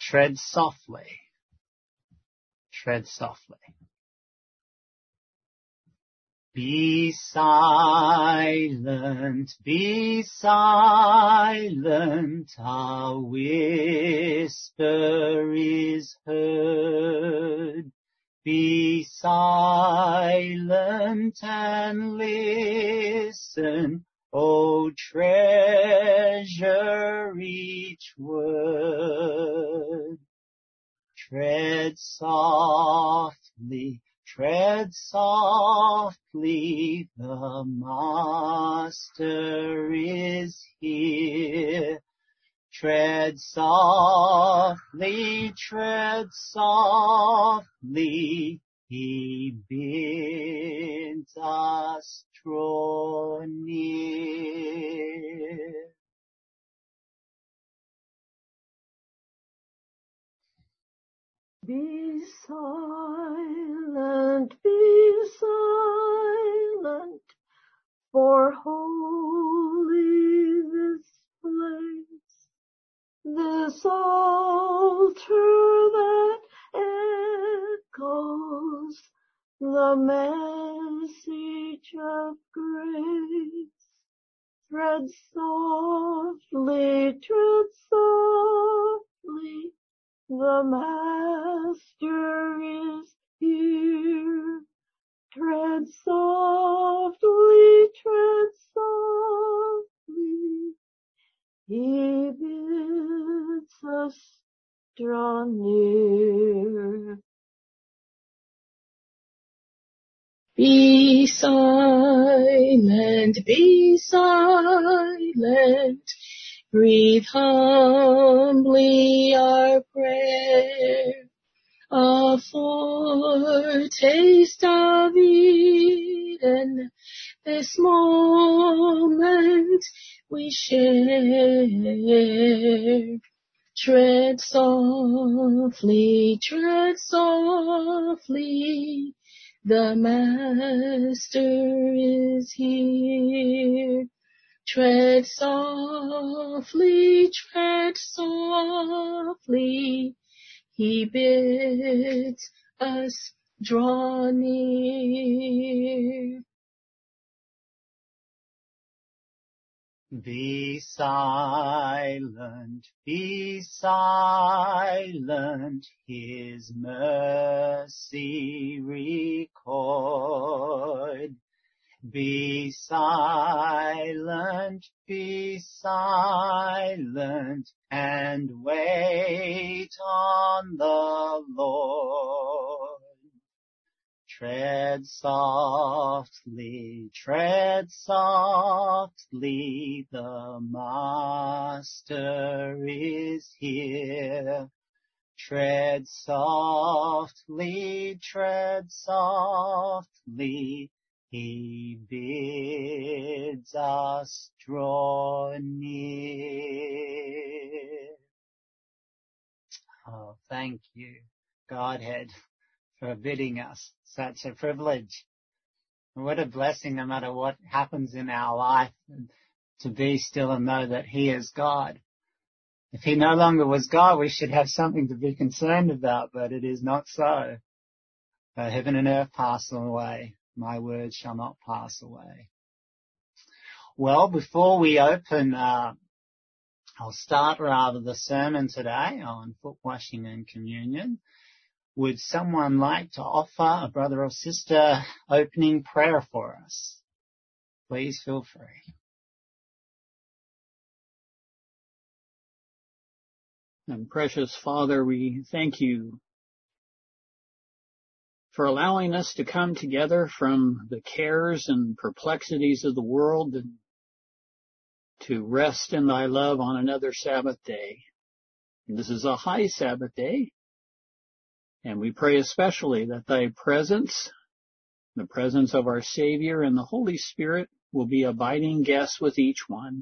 tread softly. Tread softly. Be silent, a whisper is heard. Be silent and listen, O treasure each word. Tread softly, the Master is here. Tread softly, he bids us draw near. Be silent, for holy this place, this altar that echoes the message of grace. Tread softly, the Master is here. Tread softly, he bids us draw near. Be silent, breathe humbly our prayer. A foretaste of Eden, this moment we share. Tread softly, the Master is here. Tread softly, he bids us draw near. Be silent, his mercy record. Be silent, and wait on the Lord. Tread softly, the Master is here. Tread softly, he bids us draw near. Oh, thank you, Godhead, for bidding us. Such a privilege. What a blessing, no matter what happens in our life, to be still and know that He is God. If He no longer was God, we should have something to be concerned about, but it is not so. Heaven and earth pass away. My words shall not pass away. Well, before we open, I'll start the sermon today on foot washing and communion. Would someone like to offer, a brother or sister, opening prayer for us? Please feel free. And precious Father, we thank you for allowing us to come together from the cares and perplexities of the world and to rest in thy love on another Sabbath day. And this is a high Sabbath day, and we pray especially that thy presence, the presence of our Savior and the Holy Spirit, will be abiding guests with each one.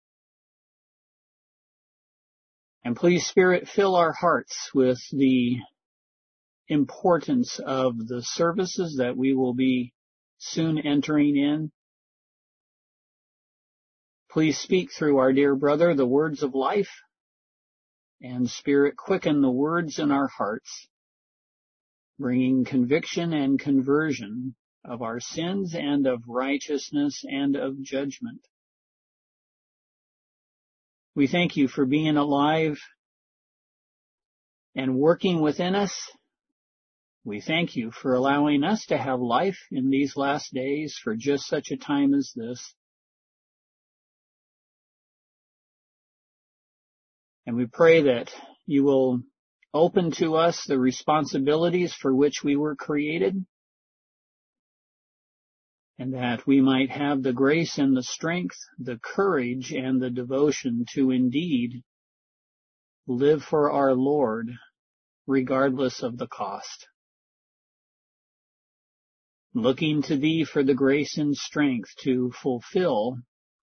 And please, Spirit, fill our hearts with the importance of the services that we will be soon entering in. Please speak through our dear brother the words of life, and Spirit, quicken the words in our hearts, bringing conviction and conversion of our sins and of righteousness and of judgment. We thank you for being alive and working within us. We thank you for allowing us to have life in these last days for just such a time as this. And we pray that you will open to us the responsibilities for which we were created, and that we might have the grace and the strength, the courage and the devotion to indeed live for our Lord, regardless of the cost. Looking to thee for the grace and strength to fulfill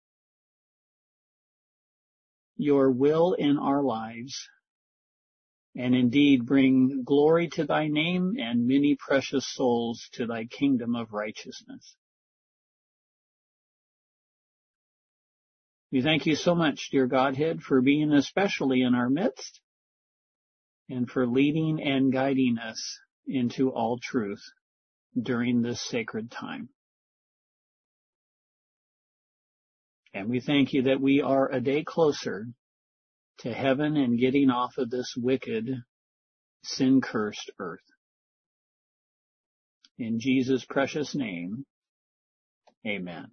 your will in our lives, and indeed bring glory to thy name and many precious souls to thy kingdom of righteousness. We thank you so much, dear Godhead, for being especially in our midst and for leading and guiding us into all truth during this sacred time. And we thank you that we are a day closer to heaven and getting off of this wicked, sin-cursed earth. In Jesus' precious name, amen.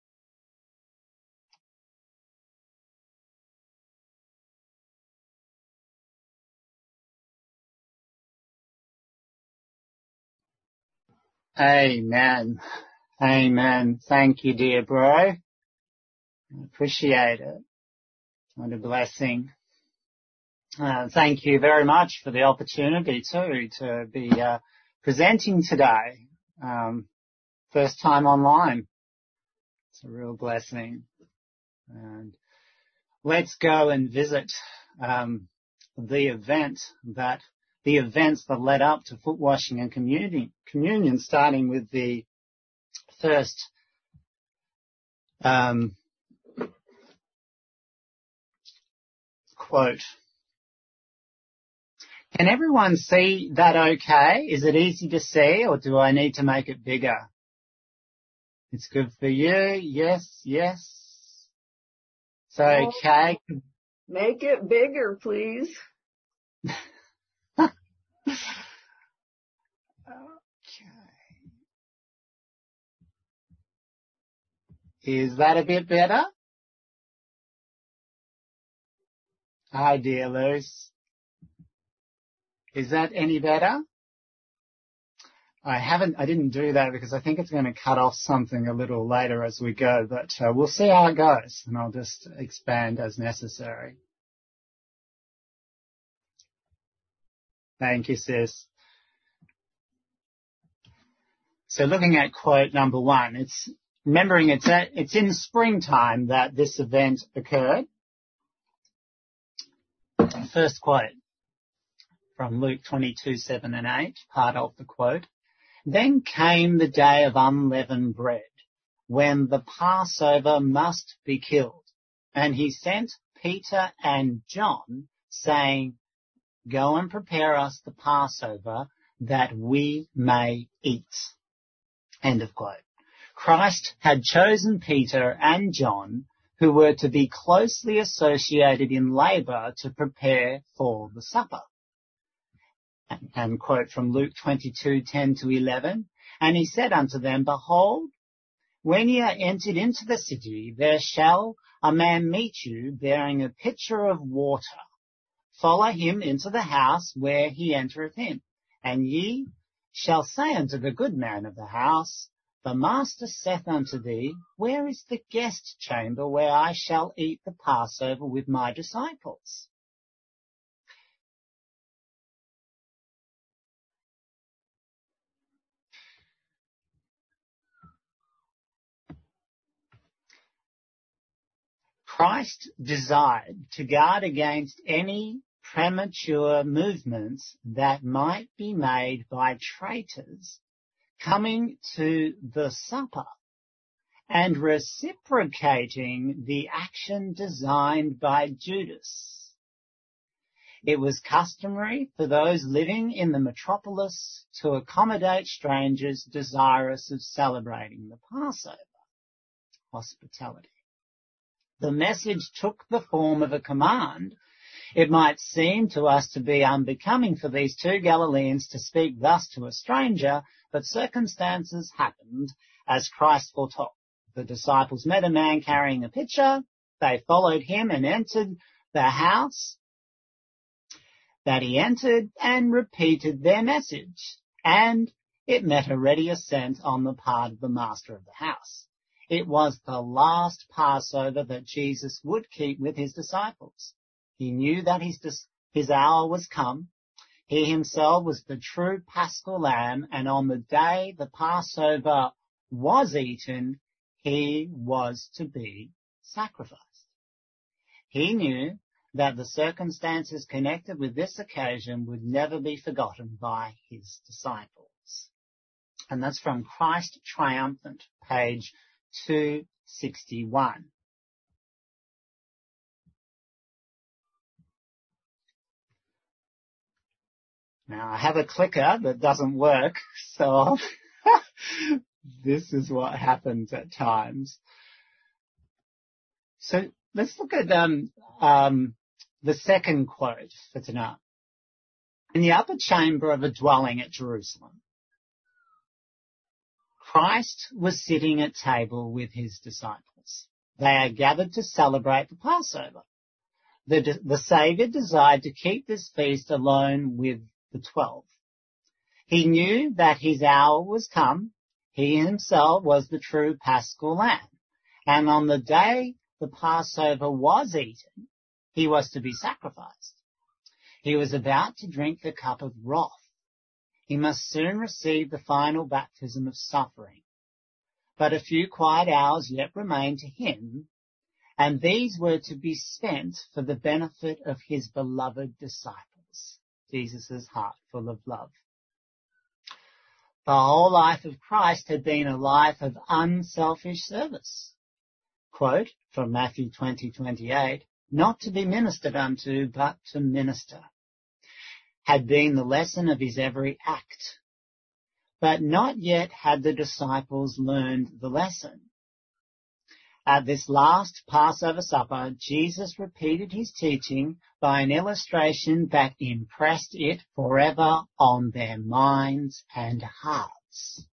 Amen. Amen. Thank you, dear bro. I appreciate it. What a blessing. Thank you very much for the opportunity too to be presenting today. First time online. It's a real blessing. And let's go and visit the events that led up to foot washing and communion, starting with the first quote. Can everyone see that okay? Is it easy to see, or do I need to make it bigger? It's good for you. Yes, yes. It's okay. Make it bigger, please. Okay. Is that a bit better? Hi, dear Luce. Is that any better? I didn't do that because I think it's going to cut off something a little later as we go, but we'll see how it goes, and I'll just expand as necessary. Thank you, sis. So looking at quote number 1, it's remembering it's in springtime that this event occurred. First quote from Luke 22:7 and 8, part of the quote. Then came the day of unleavened bread, when the Passover must be killed. And he sent Peter and John, saying, Go and prepare us the Passover, that we may eat. End of quote. Christ had chosen Peter and John, who were to be closely associated in labour to prepare for the supper. And quote from Luke 22:10-11, And he said unto them, Behold, when ye are entered into the city, there shall a man meet you, bearing a pitcher of water. Follow him into the house where he entereth in. And ye shall say unto the good man of the house, The master saith unto thee, Where is the guest chamber where I shall eat the Passover with my disciples? Christ desired to guard against any premature movements that might be made by traitors coming to the supper and reciprocating the action designed by Judas. It was customary for those living in the metropolis to accommodate strangers desirous of celebrating the Passover. Hospitality. The message took the form of a command. It might seem to us to be unbecoming for these two Galileans to speak thus to a stranger, but circumstances happened as Christ foretold. The disciples met a man carrying a pitcher. They followed him and entered the house that he entered and repeated their message. And it met a ready assent on the part of the master of the house. It was the last Passover that Jesus would keep with his disciples. He knew that his hour was come. He himself was the true Paschal Lamb, and on the day the Passover was eaten, he was to be sacrificed. He knew that the circumstances connected with this occasion would never be forgotten by his disciples. And that's from Christ Triumphant, page 261. Now, I have a clicker that doesn't work, so this is what happens at times. So let's look at the second quote for tonight. In the upper chamber of a dwelling at Jerusalem, Christ was sitting at table with his disciples. They are gathered to celebrate the Passover. The Saviour desired to keep this feast alone with the 12. He knew that his hour was come. He himself was the true Paschal Lamb. And on the day the Passover was eaten, he was to be sacrificed. He was about to drink the cup of wrath. He must soon receive the final baptism of suffering. But a few quiet hours yet remained to him, and these were to be spent for the benefit of his beloved disciples. Jesus' heart full of love. The whole life of Christ had been a life of unselfish service. Quote from Matthew 20:28, not to be ministered unto, but to minister, had been the lesson of his every act. But not yet had the disciples learned the lesson. At this last Passover supper, Jesus repeated his teaching by an illustration that impressed it forever on their minds and hearts.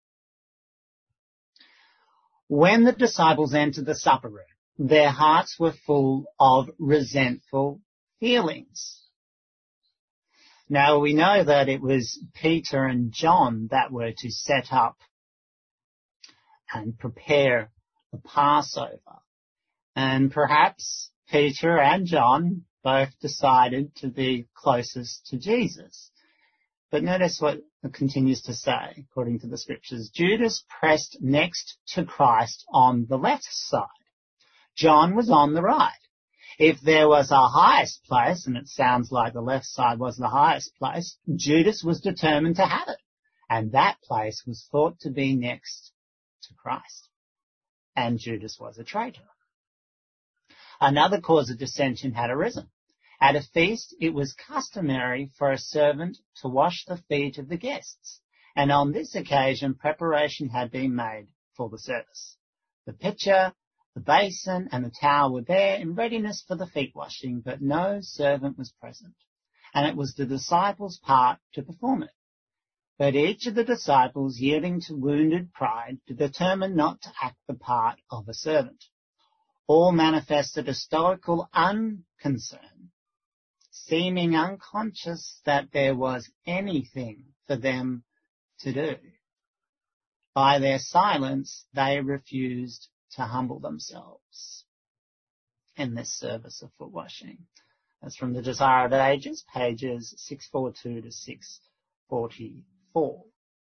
When the disciples entered the supper room, their hearts were full of resentful feelings. Now, we know that it was Peter and John that were to set up and prepare the Passover. And perhaps Peter and John both decided to be closest to Jesus. But notice what it continues to say, according to the scriptures. Judas pressed next to Christ on the left side. John was on the right. If there was a highest place, and it sounds like the left side was the highest place, Judas was determined to have it. And that place was thought to be next to Christ. And Judas was a traitor. Another cause of dissension had arisen. At a feast, it was customary for a servant to wash the feet of the guests, and on this occasion preparation had been made for the service. The pitcher, the basin, and the towel were there in readiness for the feet washing, but no servant was present, and it was the disciples' part to perform it. But each of the disciples, yielding to wounded pride, determined not to act the part of a servant. All manifested a stoical unconcern, seeming unconscious that there was anything for them to do. By their silence, they refused to humble themselves in this service of foot washing. That's from The Desire of Ages, pages 642 to 644.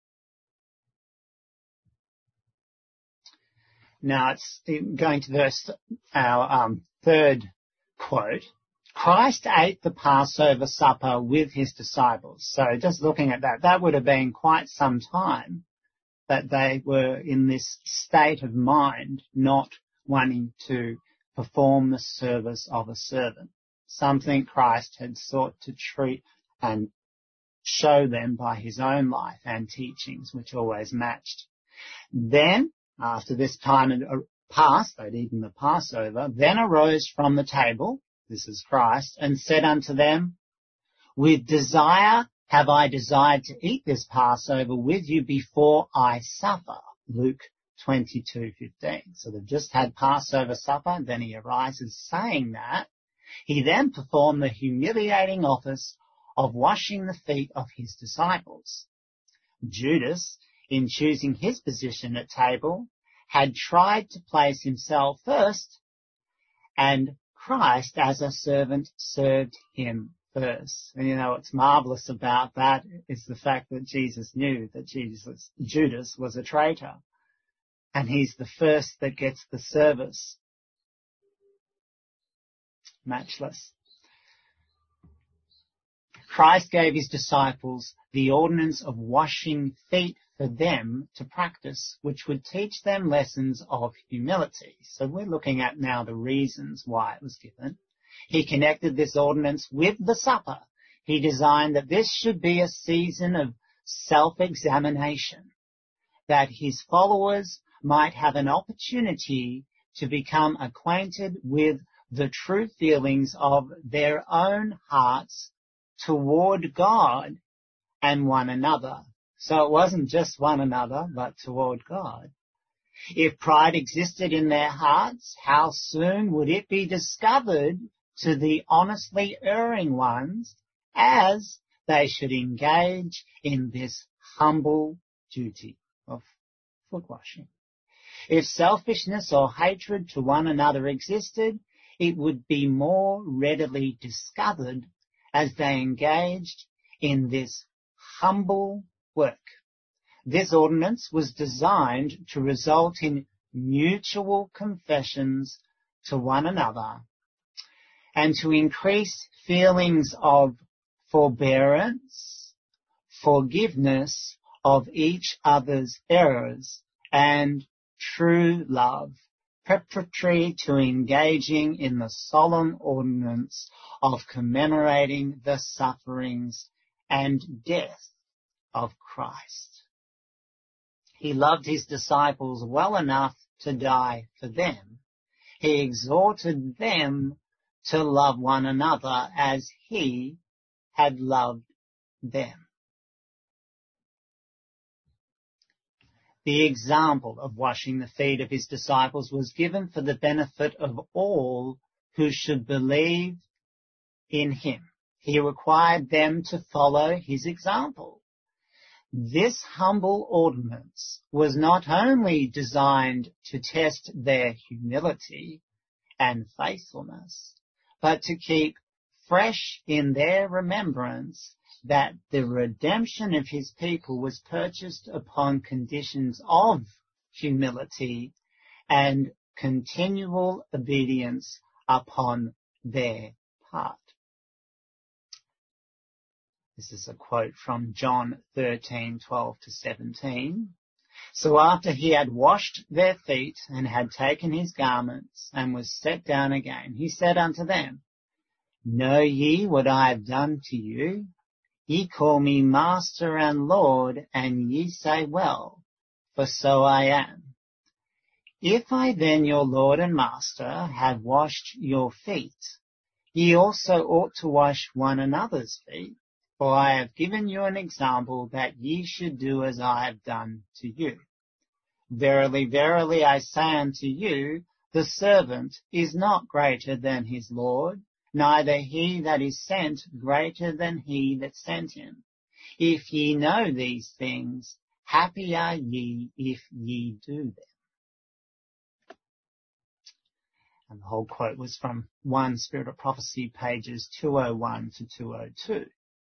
Now it's going to our third quote. Christ ate the Passover supper with his disciples. So just looking at that would have been quite some time that they were in this state of mind, not wanting to perform the service of a servant. something Christ had sought to treat and show them by his own life and teachings, which always matched. Then, after this time had passed, they'd eaten the Passover, then arose from the table, this is Christ, and said unto them, with desire have I desired to eat this Passover with you before I suffer. Luke 22:15. So they've just had Passover supper, and then he arises saying that. He then performed the humiliating office of washing the feet of his disciples. Judas, in choosing his position at table, had tried to place himself first, and Christ as a servant served him first. And what's marvelous about that is the fact that Jesus knew that Judas was a traitor, and he's the first that gets the service. Matchless. Christ gave his disciples the ordinance of washing feet for them to practice, which would teach them lessons of humility. So we're looking at now the reasons why it was given. He connected this ordinance with the supper. He designed that this should be a season of self-examination, that his followers might have an opportunity to become acquainted with the true feelings of their own hearts toward God and one another. So it wasn't just one another, but toward God. If pride existed in their hearts, how soon would it be discovered to the honestly erring ones as they should engage in this humble duty of foot washing? If selfishness or hatred to one another existed, it would be more readily discovered as they engaged in this humble work. This ordinance was designed to result in mutual confessions to one another and to increase feelings of forbearance, forgiveness of each other's errors, and true love, preparatory to engaging in the solemn ordinance of commemorating the sufferings and death of Christ. He loved his disciples well enough to die for them. He exhorted them to love one another as he had loved them. The example of washing the feet of his disciples was given for the benefit of all who should believe in him. He required them to follow his example. This humble ordinance was not only designed to test their humility and faithfulness, but to keep fresh in their remembrance that the redemption of his people was purchased upon conditions of humility and continual obedience upon their part. This is a quote from John 13:12-17. So after he had washed their feet and had taken his garments and was set down again, he said unto them, Know ye what I have done to you? Ye call me Master and Lord, and ye say, Well, for so I am. If I then, your Lord and Master, have washed your feet, ye also ought to wash one another's feet. For I have given you an example that ye should do as I have done to you. Verily, verily, I say unto you, the servant is not greater than his Lord, neither he that is sent greater than he that sent him. If ye know these things, happy are ye if ye do them. And the whole quote was from 1 Spirit of Prophecy, pages 201-202.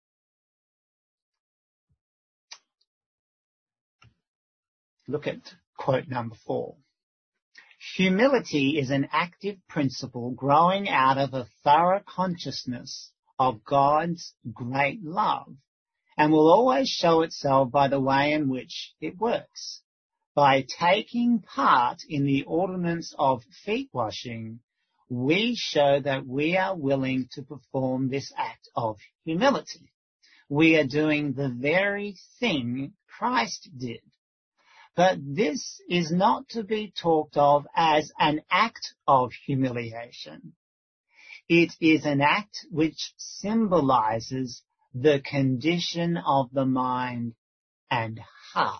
Look at quote number 4. Humility is an active principle growing out of a thorough consciousness of God's great love and will always show itself by the way in which it works. By taking part in the ordinance of feet washing, we show that we are willing to perform this act of humility. We are doing the very thing Christ did. But this is not to be talked of as an act of humiliation. It is an act which symbolizes the condition of the mind and heart.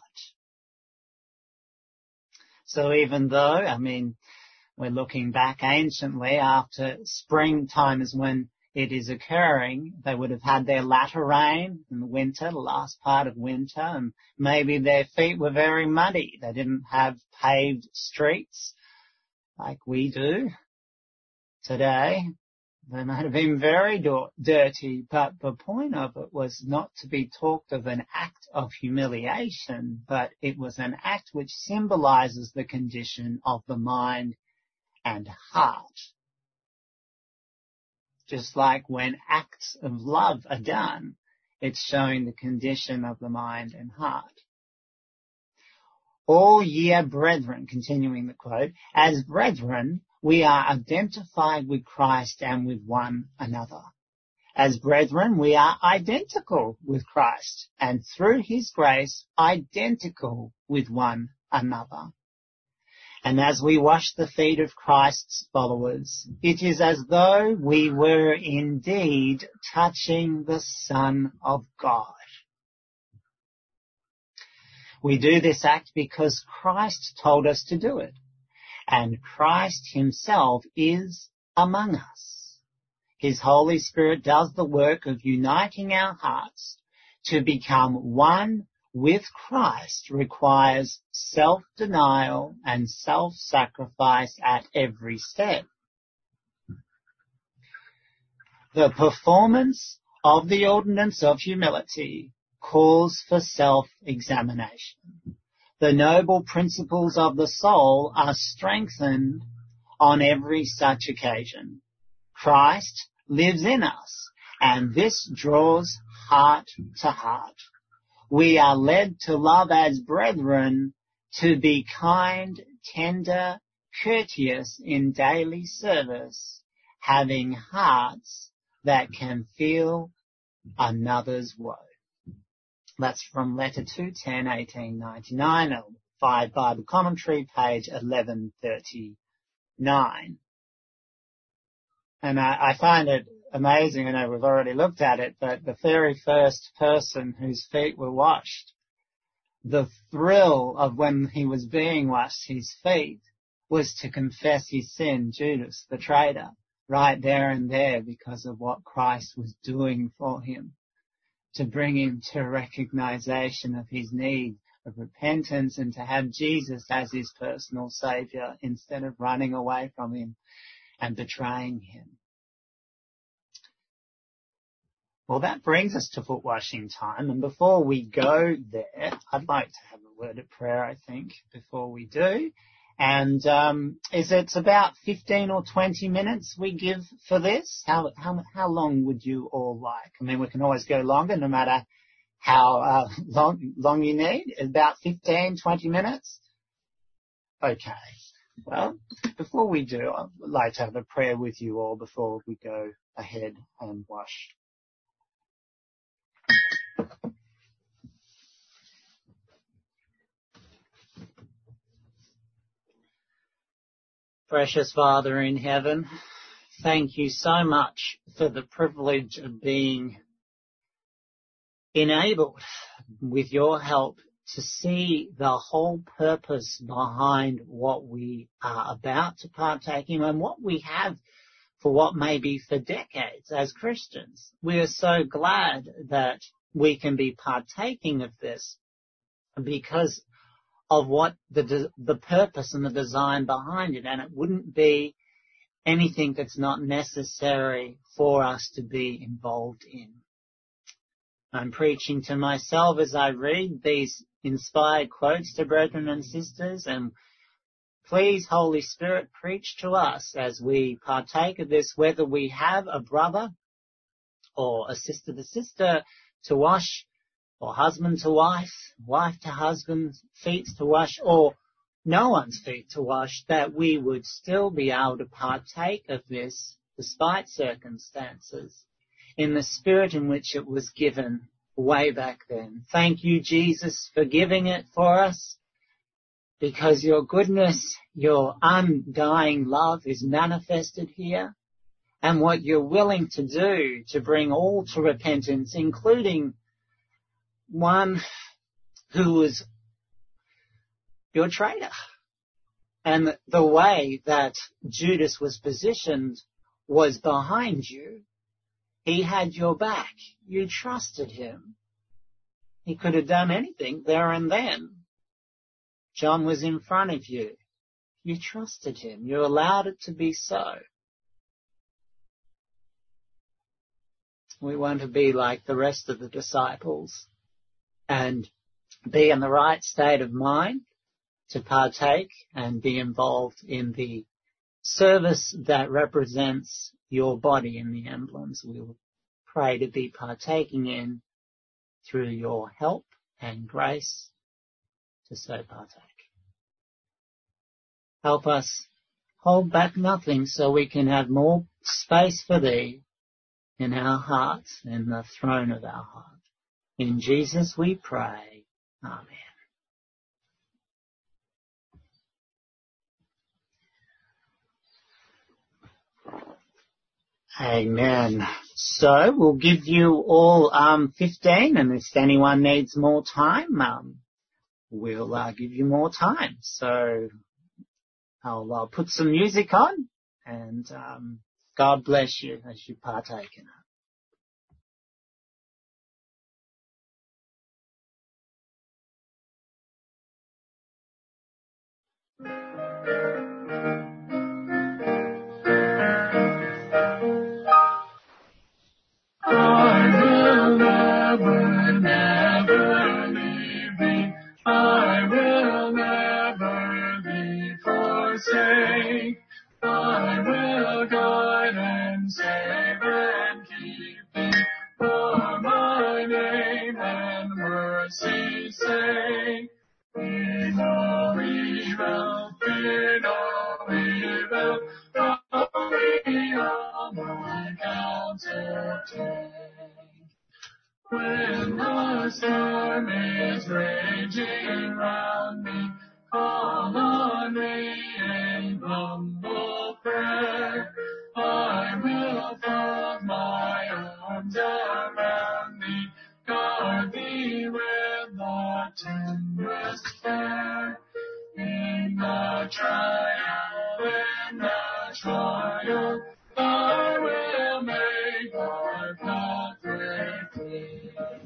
So even though, we're looking back anciently, after springtime is when it is occurring, they would have had their latter rain in the winter, the last part of winter, and maybe their feet were very muddy. They didn't have paved streets like we do today. They might have been very dirty, but the point of it was not to be talked of an act of humiliation, but it was an act which symbolizes the condition of the mind and heart. Just like when acts of love are done, it's showing the condition of the mind and heart. All ye brethren, continuing the quote, as brethren, we are identified with Christ and with one another. As brethren, we are identical with Christ, and through his grace, identical with one another. And as we wash the feet of Christ's followers, it is as though we were indeed touching the Son of God. We do this act because Christ told us to do it, and Christ himself is among us. His Holy Spirit does the work of uniting our hearts. To become one with Christ requires self-denial and self-sacrifice at every step. The performance of the ordinance of humility calls for self-examination. The noble principles of the soul are strengthened on every such occasion. Christ lives in us, and this draws heart to heart. We are led to love as brethren, to be kind, tender, courteous in daily service, having hearts that can feel another's woe. That's from Letter 210, 1899, 5 Bible Commentary, page 1139. And I find it amazing, I know we've already looked at it, but the very first person whose feet were washed, the thrill of when he was being washed, his feet, was to confess his sin, Judas, the traitor, right there and there because of what Christ was doing for him, to bring him to recognition of his need of repentance and to have Jesus as his personal Saviour instead of running away from him and betraying him. Well, that brings us to foot washing time. And before we go there, I'd like to have a word of prayer, I think, before we do. And it's about 15 or 20 minutes we give for this. How long would you all like? We can always go longer, no matter how long you need. About 15, 20 minutes? Okay. Well, before we do, I'd like to have a prayer with you all before we go ahead and wash. Precious Father in heaven, thank you so much for the privilege of being enabled with your help to see the whole purpose behind what we are about to partake in and what we have for what may be for decades as Christians. We are so glad that we can be partaking of this because of what the purpose and the design behind it, and it wouldn't be anything that's not necessary for us to be involved in. I'm preaching to myself as I read these inspired quotes to brethren and sisters, and please, Holy Spirit, preach to us as we partake of this, whether we have a brother or a sister to sister to wash, or husband to wife, wife to husband, feet to wash, or no one's feet to wash, that we would still be able to partake of this despite circumstances in the spirit in which it was given way back then. Thank you, Jesus, for giving it for us, because your goodness, your undying love is manifested here, and what you're willing to do to bring all to repentance, including one who was your traitor. And the way that Judas was positioned was behind you. He had your back. You trusted him. He could have done anything there and then. John was in front of you. You trusted him. You allowed it to be so. We want to be like the rest of the disciples and be in the right state of mind to partake and be involved in the service that represents your body in the emblems we will pray to be partaking in through your help and grace to so partake. Help us hold back nothing so we can have more space for thee in our hearts, in the throne of our heart. In Jesus we pray. Amen. Amen. So we'll give you all 15, and if anyone needs more time, we'll give you more time. So I'll put some music on, and God bless you as you partake in it. I will guide and save and keep thee, for my name and mercy's sake. Fear no evil, fear no evil, only all my counsel take. When the storm is raging round me, call on me in humble prayer. I will fold my arms around thee, guard thee with the tenderest care. In the trial, I will make thy pathway clear.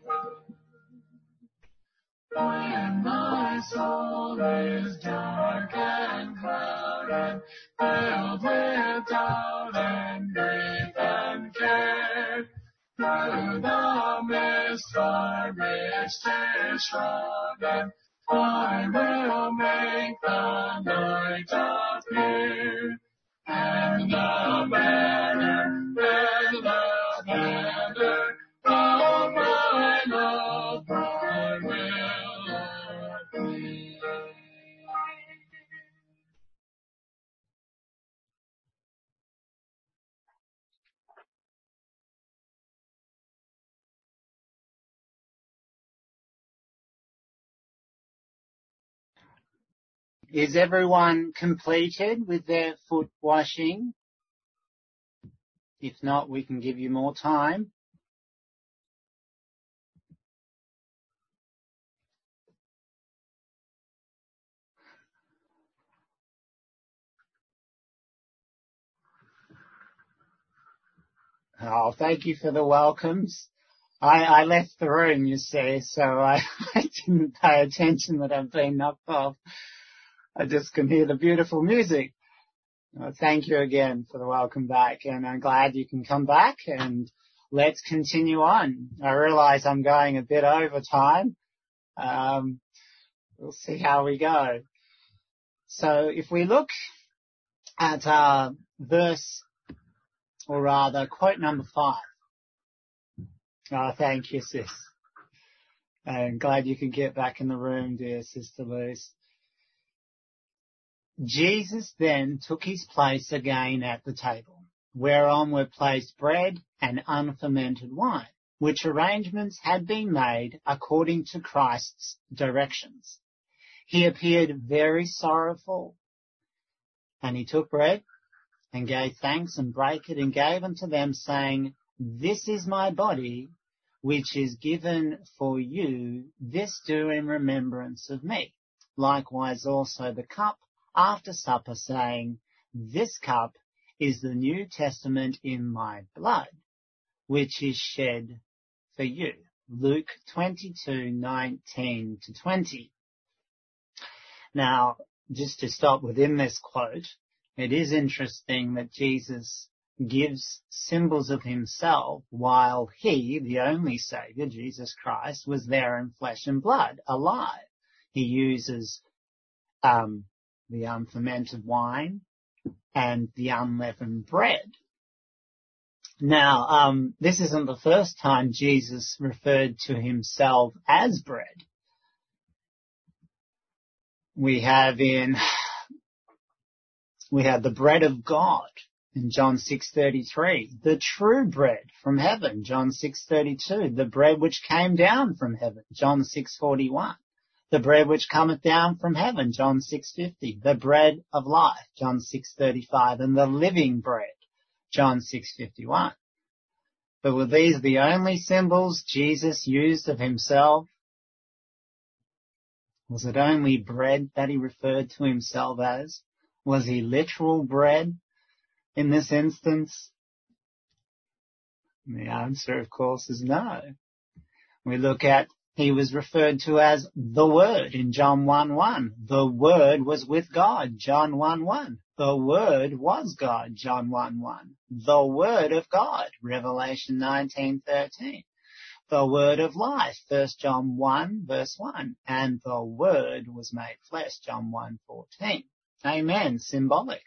When my soul is dark and clouded, filled with doubt and grief and care, through the mist by which 'tis shrouded, I will make the night appear, and the banner of my love I will appear. Is everyone completed with their foot washing? If not, we can give you more time. Oh, thank you for the welcomes. I left the room, you see, so I didn't pay attention that I've been knocked off. I just can hear the beautiful music. Thank you again for the welcome back, and I'm glad you can come back, and let's continue on. I realise I'm going a bit over time. We'll see how we go. So if we look at verse, or rather quote number 5. Oh, thank you, sis. I'm glad you could get back in the room, dear Sister Luce. Jesus then took his place again at the table, whereon were placed bread and unfermented wine, which arrangements had been made according to Christ's directions. He appeared very sorrowful, and he took bread and gave thanks and brake it and gave unto them, saying, This is my body, which is given for you. This do in remembrance of me. Likewise also the cup after supper, saying, This cup is the New Testament in my blood, which is shed for you. Luke 22:19-20. Now, just to stop within this quote, it is interesting that Jesus gives symbols of himself while he, the only Saviour, Jesus Christ, was there in flesh and blood, alive. He uses the unfermented wine and the unleavened bread. Now, this isn't the first time Jesus referred to himself as bread. We have the bread of God in John 6:33, the true bread from heaven, John 6:32, the bread which came down from heaven, John 6:41, the bread which cometh down from heaven, John 6:50, the bread of life, John 6:35, and the living bread, John 6:51. But were these the only symbols Jesus used of himself? Was it only bread that he referred to himself as? Was he literal bread in this instance? The answer, of course, is no. We look at, he was referred to as the Word in John 1:1. The Word was with God, John 1:1. The Word was God, John 1:1. The Word of God, Revelation 19:13. The Word of life, 1 John 1:1. And the Word was made flesh, John 1:14. Amen. Symbolic.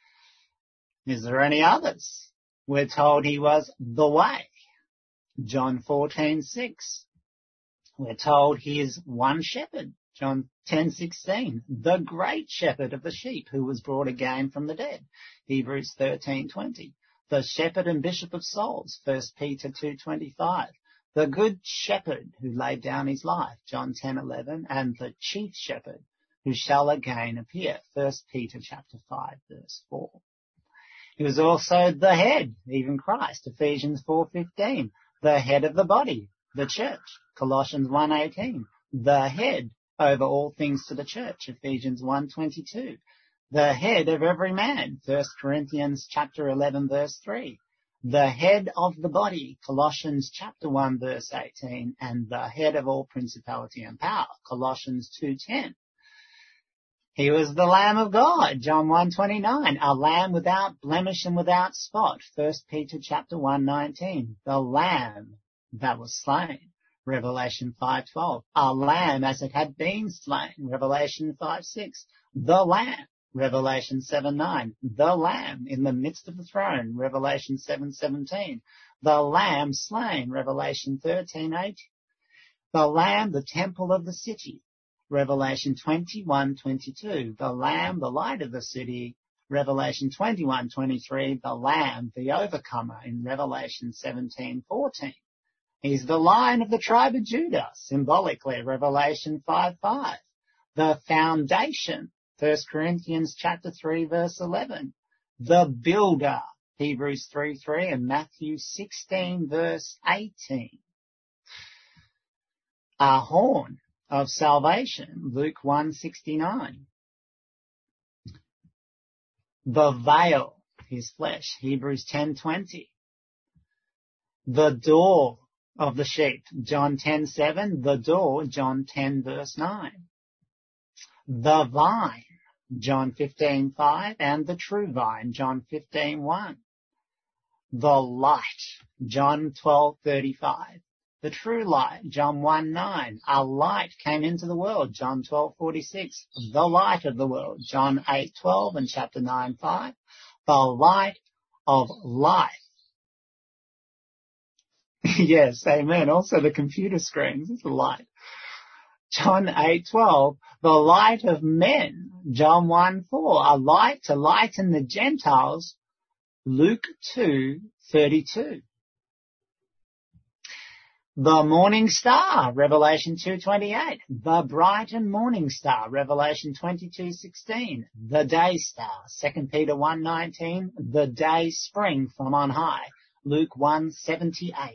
Is there any others? We're told he was the way, John 14:6. We're told he is one shepherd, John 10:16. The great shepherd of the sheep who was brought again from the dead, Hebrews 13:20. The shepherd and bishop of souls, 1 Peter 2:25. The good shepherd who laid down his life, John 10:11, and the chief shepherd who shall again appear, 1 Peter chapter 5:4. He was also the head, even Christ, Ephesians 4:15, the head of the body, the church, Colossians 1:18, the head over all things to the church, Ephesians 1:22, the head of every man, 1 Corinthians chapter 11:3. The head of the body, Colossians chapter 1:18, and the head of all principality and power, Colossians 2:10. He was the Lamb of God, John 1:29, a lamb without blemish and without spot, 1 Peter chapter 1:19. The Lamb that was slain, Revelation 5:12. A lamb as it had been slain, Revelation 5:6. The Lamb, Revelation 7:9. The Lamb in the midst of the throne, Revelation 7:17. The Lamb slain, Revelation 13:8. The Lamb, the temple of the city, Revelation 21:22. The Lamb, the light of the city, Revelation 21:23. The Lamb, the overcomer, in Revelation 17:14. He's the Lion of the tribe of Judah, symbolically, Revelation 5:5. The foundation, 1 Corinthians chapter 3:11. The builder, Hebrews 3:3 and Matthew 16:18. A horn of salvation, Luke 1:69. The veil, his flesh, Hebrews 10:20. The door of the sheep, John 10:7. The door, John 10:9. The vine, John 15:5, and the true vine, John 15:1. The light, John 12:35. The true light, John 1:9. A light came into the world, John 12:46. The light of the world, John 8:12 and chapter 9:5. The light of life. Yes, amen. Also the computer screens is the light. John 8:12, the light of men. John 1:4, a light to lighten the Gentiles. Luke 2:32. The morning star, Revelation 2:28. The bright and morning star, Revelation 22:16. The day star, 2 Peter 1:19. The day spring from on high, Luke 1:78.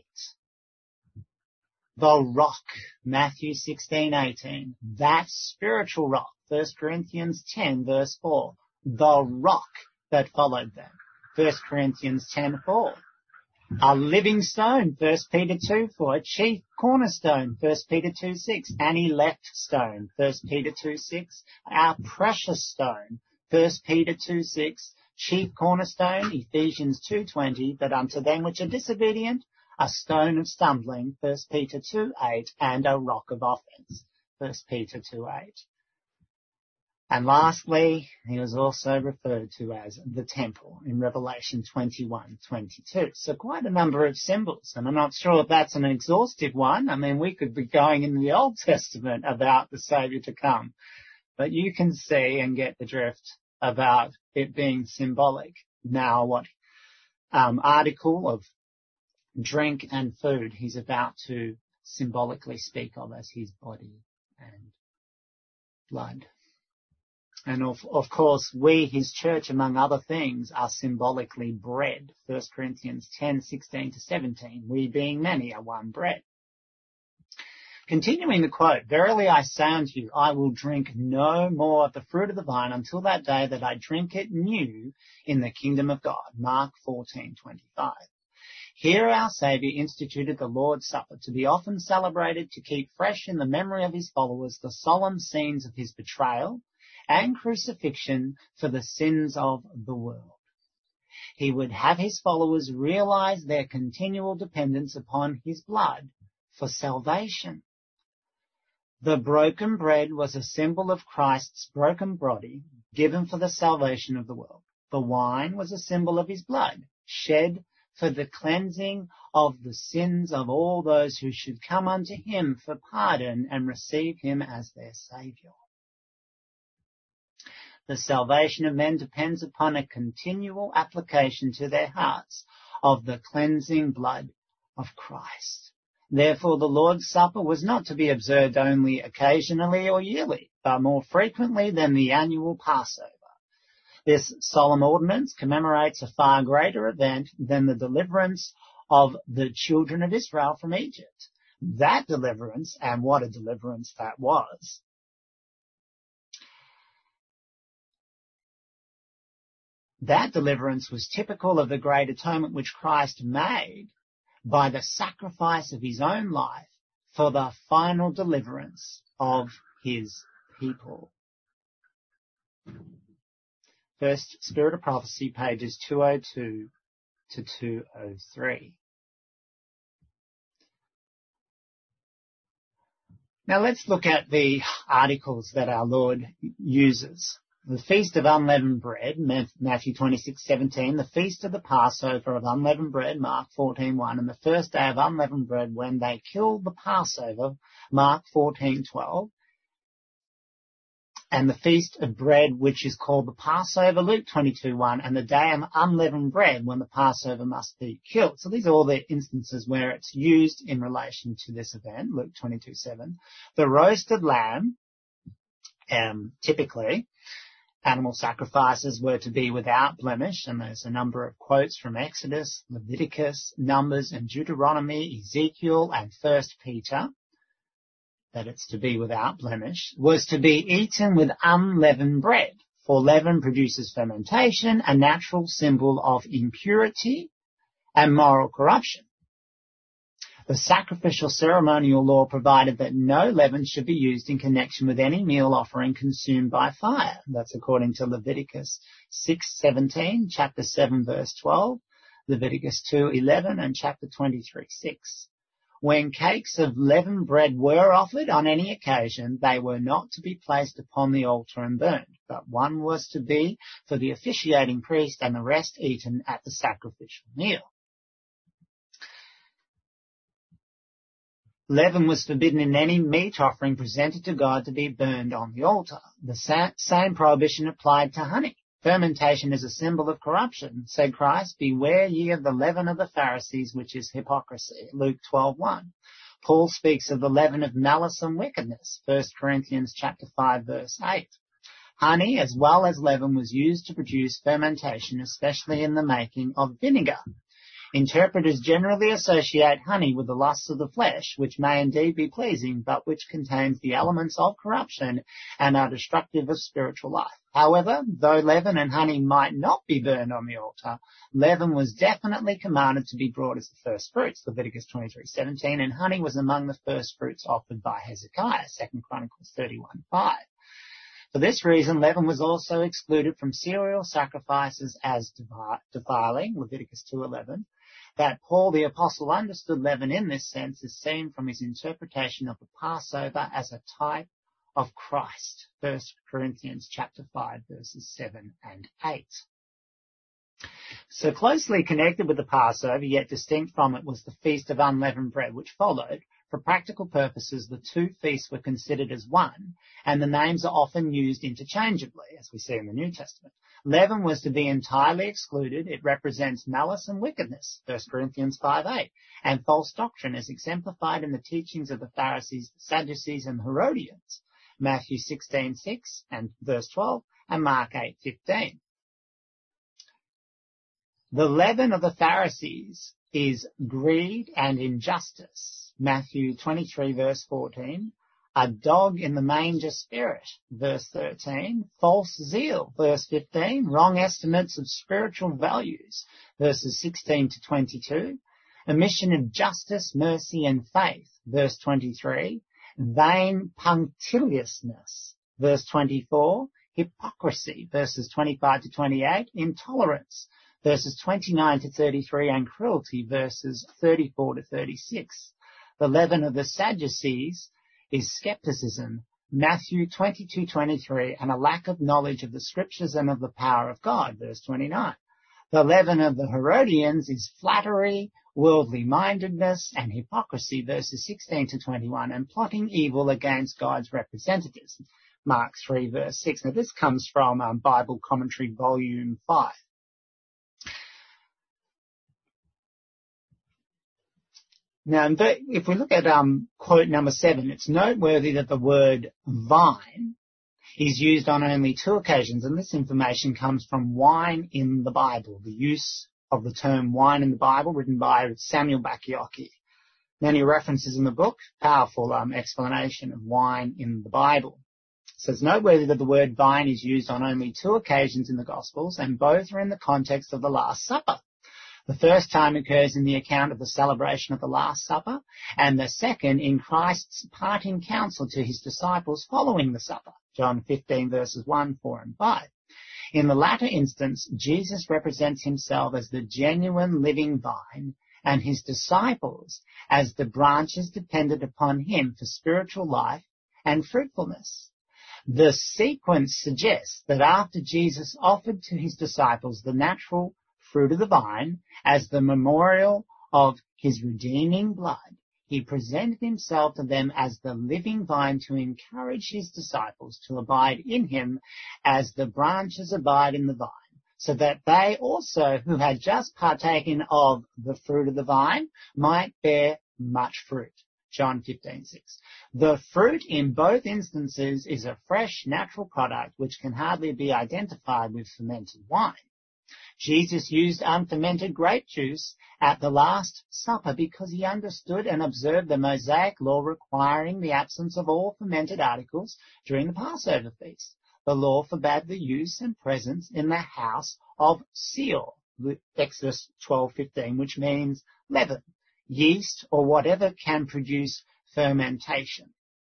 The rock, Matthew 16:18. That spiritual rock, 1 Corinthians 10 verse 4. The rock that followed them, 1 Corinthians 10:4. A living stone, 1 Peter 2:4. Chief cornerstone, 1 Peter 2:6. An elect stone, 1 Peter 2:6. Our precious stone, 1 Peter 2:6. Chief cornerstone, Ephesians 2:20. But unto them which are disobedient, a stone of stumbling, 1 Peter 2:8. And a rock of offense, 1 Peter 2:8. And lastly, he was also referred to as the temple in Revelation 21:22. So quite a number of symbols, and I'm not sure if that's an exhaustive one. I mean, we could be going in the Old Testament about the Saviour to come, but you can see and get the drift about it being symbolic. Now, what article of drink and food he's about to symbolically speak of as his body and blood. And of course, we, his church, among other things, are symbolically bread. 1 Corinthians 10:16-17. We being many are one bread. Continuing the quote, verily I say unto you, I will drink no more of the fruit of the vine until that day that I drink it new in the kingdom of God. Mark 14:25. Here our Saviour instituted the Lord's Supper to be often celebrated to keep fresh in the memory of his followers the solemn scenes of his betrayal and crucifixion for the sins of the world. He would have his followers realize their continual dependence upon his blood for salvation. The broken bread was a symbol of Christ's broken body given for the salvation of the world. The wine was a symbol of his blood shed for the cleansing of the sins of all those who should come unto him for pardon and receive him as their Saviour. The salvation of men depends upon a continual application to their hearts of the cleansing blood of Christ. Therefore, the Lord's Supper was not to be observed only occasionally or yearly, but more frequently than the annual Passover. This solemn ordinance commemorates a far greater event than the deliverance of the children of Israel from Egypt. That deliverance, and what a deliverance that was, that deliverance was typical of the great atonement which Christ made by the sacrifice of his own life for the final deliverance of his people. First Spirit of Prophecy, pages 202 to 203. Now let's look at the articles that our Lord uses. The Feast of Unleavened Bread, Matthew 26:17, the Feast of the Passover of Unleavened Bread, Mark 14:1, and the first day of Unleavened Bread when they killed the Passover, Mark 14:12, and the Feast of Bread which is called the Passover, Luke 22:1, and the Day of Unleavened Bread when the Passover must be killed. So these are all the instances where it's used in relation to this event, Luke 22:7. The roasted lamb, typically, animal sacrifices were to be without blemish, and there's a number of quotes from Exodus, Leviticus, Numbers, and Deuteronomy, Ezekiel, and 1 Peter, that it's to be without blemish, was to be eaten with unleavened bread, for leaven produces fermentation, a natural symbol of impurity and moral corruption. The sacrificial ceremonial law provided that no leaven should be used in connection with any meal offering consumed by fire. That's according to Leviticus 6:17, chapter 7, verse 12, Leviticus 2:11, and chapter 23:6. When cakes of leavened bread were offered on any occasion, they were not to be placed upon the altar and burned, but one was to be for the officiating priest and the rest eaten at the sacrificial meal. Leaven was forbidden in any meat offering presented to God to be burned on the altar. The same prohibition applied to honey. Fermentation is a symbol of corruption. Said Christ, "Beware ye of the leaven of the Pharisees, which is hypocrisy." Luke 12:1. Paul speaks of the leaven of malice and wickedness. 1 Corinthians chapter 5, verse 8. Honey, as well as leaven, was used to produce fermentation, especially in the making of vinegar. Interpreters generally associate honey with the lusts of the flesh, which may indeed be pleasing, but which contains the elements of corruption and are destructive of spiritual life. However, though leaven and honey might not be burned on the altar, leaven was definitely commanded to be brought as the first fruits, Leviticus 23:17, and honey was among the first fruits offered by Hezekiah, 2 Chronicles 31:5. For this reason, leaven was also excluded from cereal sacrifices as defiling, Leviticus 2:11. That Paul the Apostle understood leaven in this sense is seen from his interpretation of the Passover as a type of Christ, 1 Corinthians chapter 5, verses 7 and 8. So closely connected with the Passover, yet distinct from it, was the Feast of Unleavened Bread, which followed. For practical purposes, the two feasts were considered as one, and the names are often used interchangeably, as we see in the New Testament. Leaven was to be entirely excluded. It represents malice and wickedness, 1 Corinthians 5:8, and false doctrine as exemplified in the teachings of the Pharisees, the Sadducees, and the Herodians, Matthew 16:6 and verse 12, and Mark 8:15. The leaven of the Pharisees is greed and injustice, Matthew 23, verse 14, a dog in the manger spirit, verse 13, false zeal, verse 15, wrong estimates of spiritual values, verses 16 to 22, omission of justice, mercy, and faith, verse 23, vain punctiliousness, verse 24, hypocrisy, verses 25 to 28, intolerance, verses 29 to 33, and cruelty, verses 34 to 36. The leaven of the Sadducees is skepticism, Matthew 22:23, and a lack of knowledge of the scriptures and of the power of God, verse 29. The leaven of the Herodians is flattery, worldly mindedness, and hypocrisy, verses 16 to 21, and plotting evil against God's representatives, Mark 3, verse 6. Now this comes from Bible Commentary, Volume 5. Now, if we look at quote number 7, it's noteworthy that the word vine is used on only 2 occasions, and this information comes from Wine in the Bible, the use of the term wine in the Bible, written by Samuel Bakioki. Many references in the book, powerful explanation of wine in the Bible. So it's noteworthy that the word vine is used on only 2 occasions in the Gospels, and both are in the context of the Last Supper. The first time occurs in the account of the celebration of the Last Supper, and the second in Christ's parting counsel to his disciples following the supper, John 15, verses 1, 4, and 5. In the latter instance, Jesus represents himself as the genuine living vine, and his disciples as the branches dependent upon him for spiritual life and fruitfulness. The sequence suggests that after Jesus offered to his disciples the natural fruit of the vine as the memorial of his redeeming blood, he presented himself to them as the living vine to encourage his disciples to abide in him as the branches abide in the vine, so that they also, who had just partaken of the fruit of the vine, might bear much fruit. John 15:6. The fruit in both instances is a fresh, natural product which can hardly be identified with fermented wine. Jesus used unfermented grape juice at the Last Supper because he understood and observed the Mosaic law requiring the absence of all fermented articles during the Passover feast. The law forbade the use and presence in the house of seal, Exodus 12:15, which means leaven, yeast, or whatever can produce fermentation.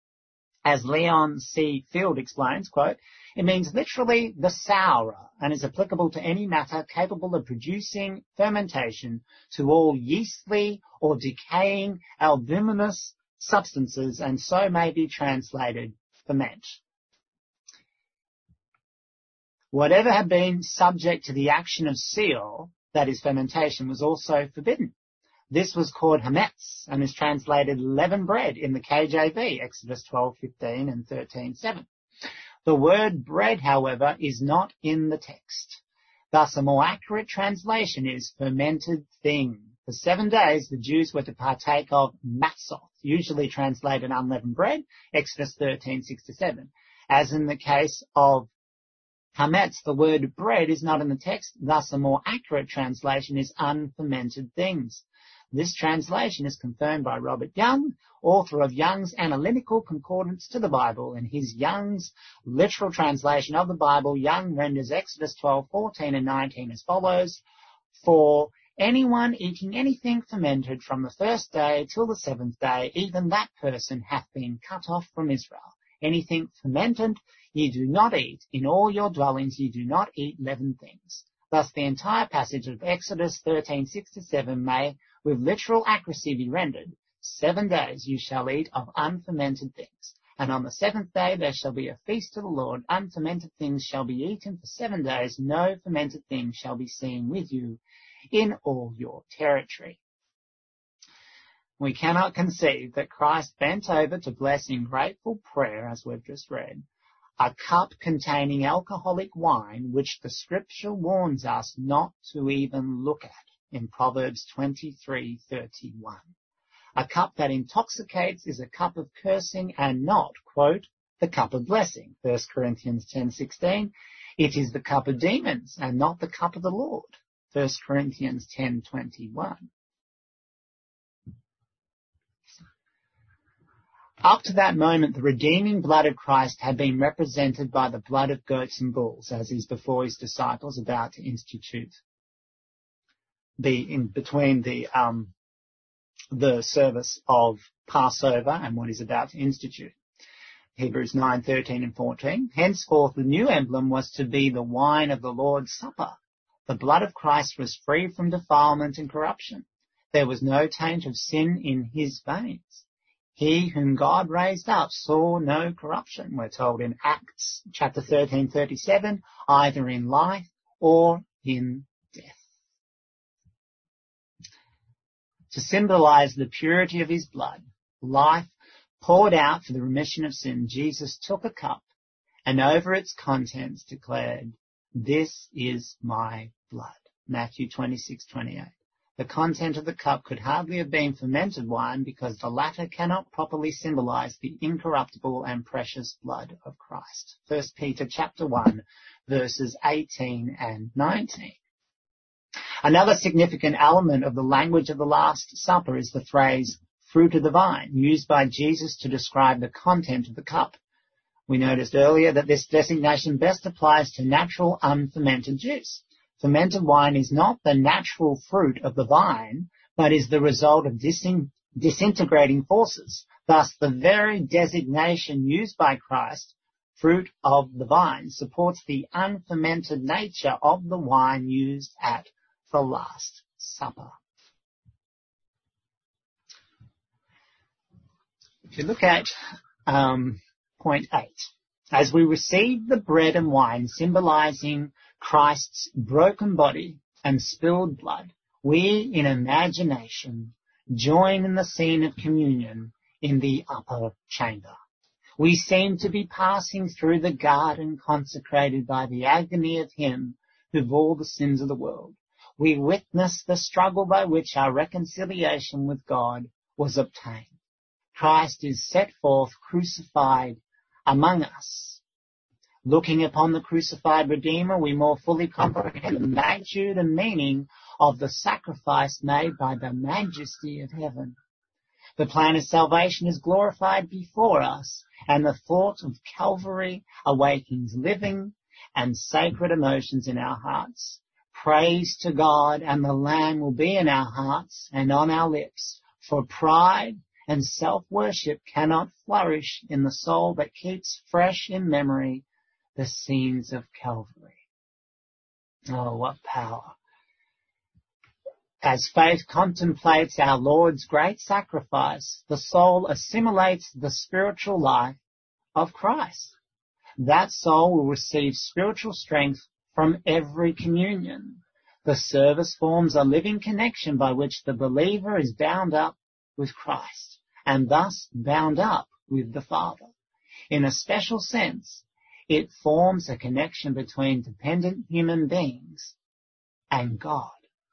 As Leon C. Field explains, quote, it means literally the sourer and is applicable to any matter capable of producing fermentation to all yeastly or decaying albuminous substances, and so may be translated ferment. Whatever had been subject to the action of seal, that is fermentation, was also forbidden. This was called hametz and is translated leavened bread in the KJV, Exodus 12:15 and 13:7. The word bread, however, is not in the text. Thus, a more accurate translation is fermented thing. For 7 days, the Jews were to partake of matzoth, usually translated unleavened bread, Exodus 13:6-7. As in the case of hametz, the word bread is not in the text. Thus, a more accurate translation is unfermented things. This translation is confirmed by Robert Young, author of Young's Analytical Concordance to the Bible. In his Young's literal translation of the Bible, Young renders Exodus 12:14 and 19 as follows: For anyone eating anything fermented from the first day till the 7th day, even that person hath been cut off from Israel. Anything fermented ye do not eat. In all your dwellings ye do not eat leavened things. Thus the entire passage of Exodus 13:6-7 may, with literal accuracy, be rendered, 7 days you shall eat of unfermented things, and on the 7th day there shall be a feast to the Lord. Unfermented things shall be eaten for 7 days. No fermented thing shall be seen with you in all your territory. We cannot conceive that Christ bent over to bless in grateful prayer, as we've just read, a cup containing alcoholic wine, which the scripture warns us not to even look at in Proverbs 23:31. A cup that intoxicates is a cup of cursing and not, quote, the cup of blessing, 1 Corinthians 10:16. It is the cup of demons and not the cup of the Lord, 1 Corinthians 10:21. Up to that moment, the redeeming blood of Christ had been represented by the blood of goats and bulls, as is before his disciples about to institute between the service of Passover and what he's about to institute. Hebrews 9:13 and 14. Henceforth, the new emblem was to be the wine of the Lord's Supper. The blood of Christ was free from defilement and corruption. There was no taint of sin in his veins. He whom God raised up saw no corruption, we're told in Acts chapter 13:37, either in life or in death. To symbolize the purity of his blood, life poured out for the remission of sin, Jesus took a cup and over its contents declared, "This is my blood." Matthew 26:28. The content of the cup could hardly have been fermented wine, because the latter cannot properly symbolize the incorruptible and precious blood of Christ. 1 Peter chapter 1, verses 18 and 19. Another significant element of the language of the Last Supper is the phrase fruit of the vine, used by Jesus to describe the content of the cup. We noticed earlier that this designation best applies to natural unfermented juice. Fermented wine is not the natural fruit of the vine, but is the result of disintegrating forces. Thus, the very designation used by Christ, fruit of the vine, supports the unfermented nature of the wine used at the Last Supper. If you look at point 8, as we receive the bread and wine symbolizing Christ's broken body and spilled blood, we, in imagination, join in the scene of communion in the upper chamber. We seem to be passing through the garden consecrated by the agony of him who bore the sins of the world. We witness the struggle by which our reconciliation with God was obtained. Christ is set forth crucified among us. Looking upon the crucified Redeemer, we more fully comprehend the magnitude and meaning of the sacrifice made by the majesty of heaven. The plan of salvation is glorified before us, and the thought of Calvary awakens living and sacred emotions in our hearts. Praise to God, and the Lamb will be in our hearts and on our lips, for pride and self-worship cannot flourish in the soul that keeps fresh in memory the scenes of Calvary. Oh, what power. As faith contemplates our Lord's great sacrifice, the soul assimilates the spiritual life of Christ. That soul will receive spiritual strength from every communion. The service forms a living connection by which the believer is bound up with Christ and thus bound up with the Father. In a special sense, it forms a connection between dependent human beings and God.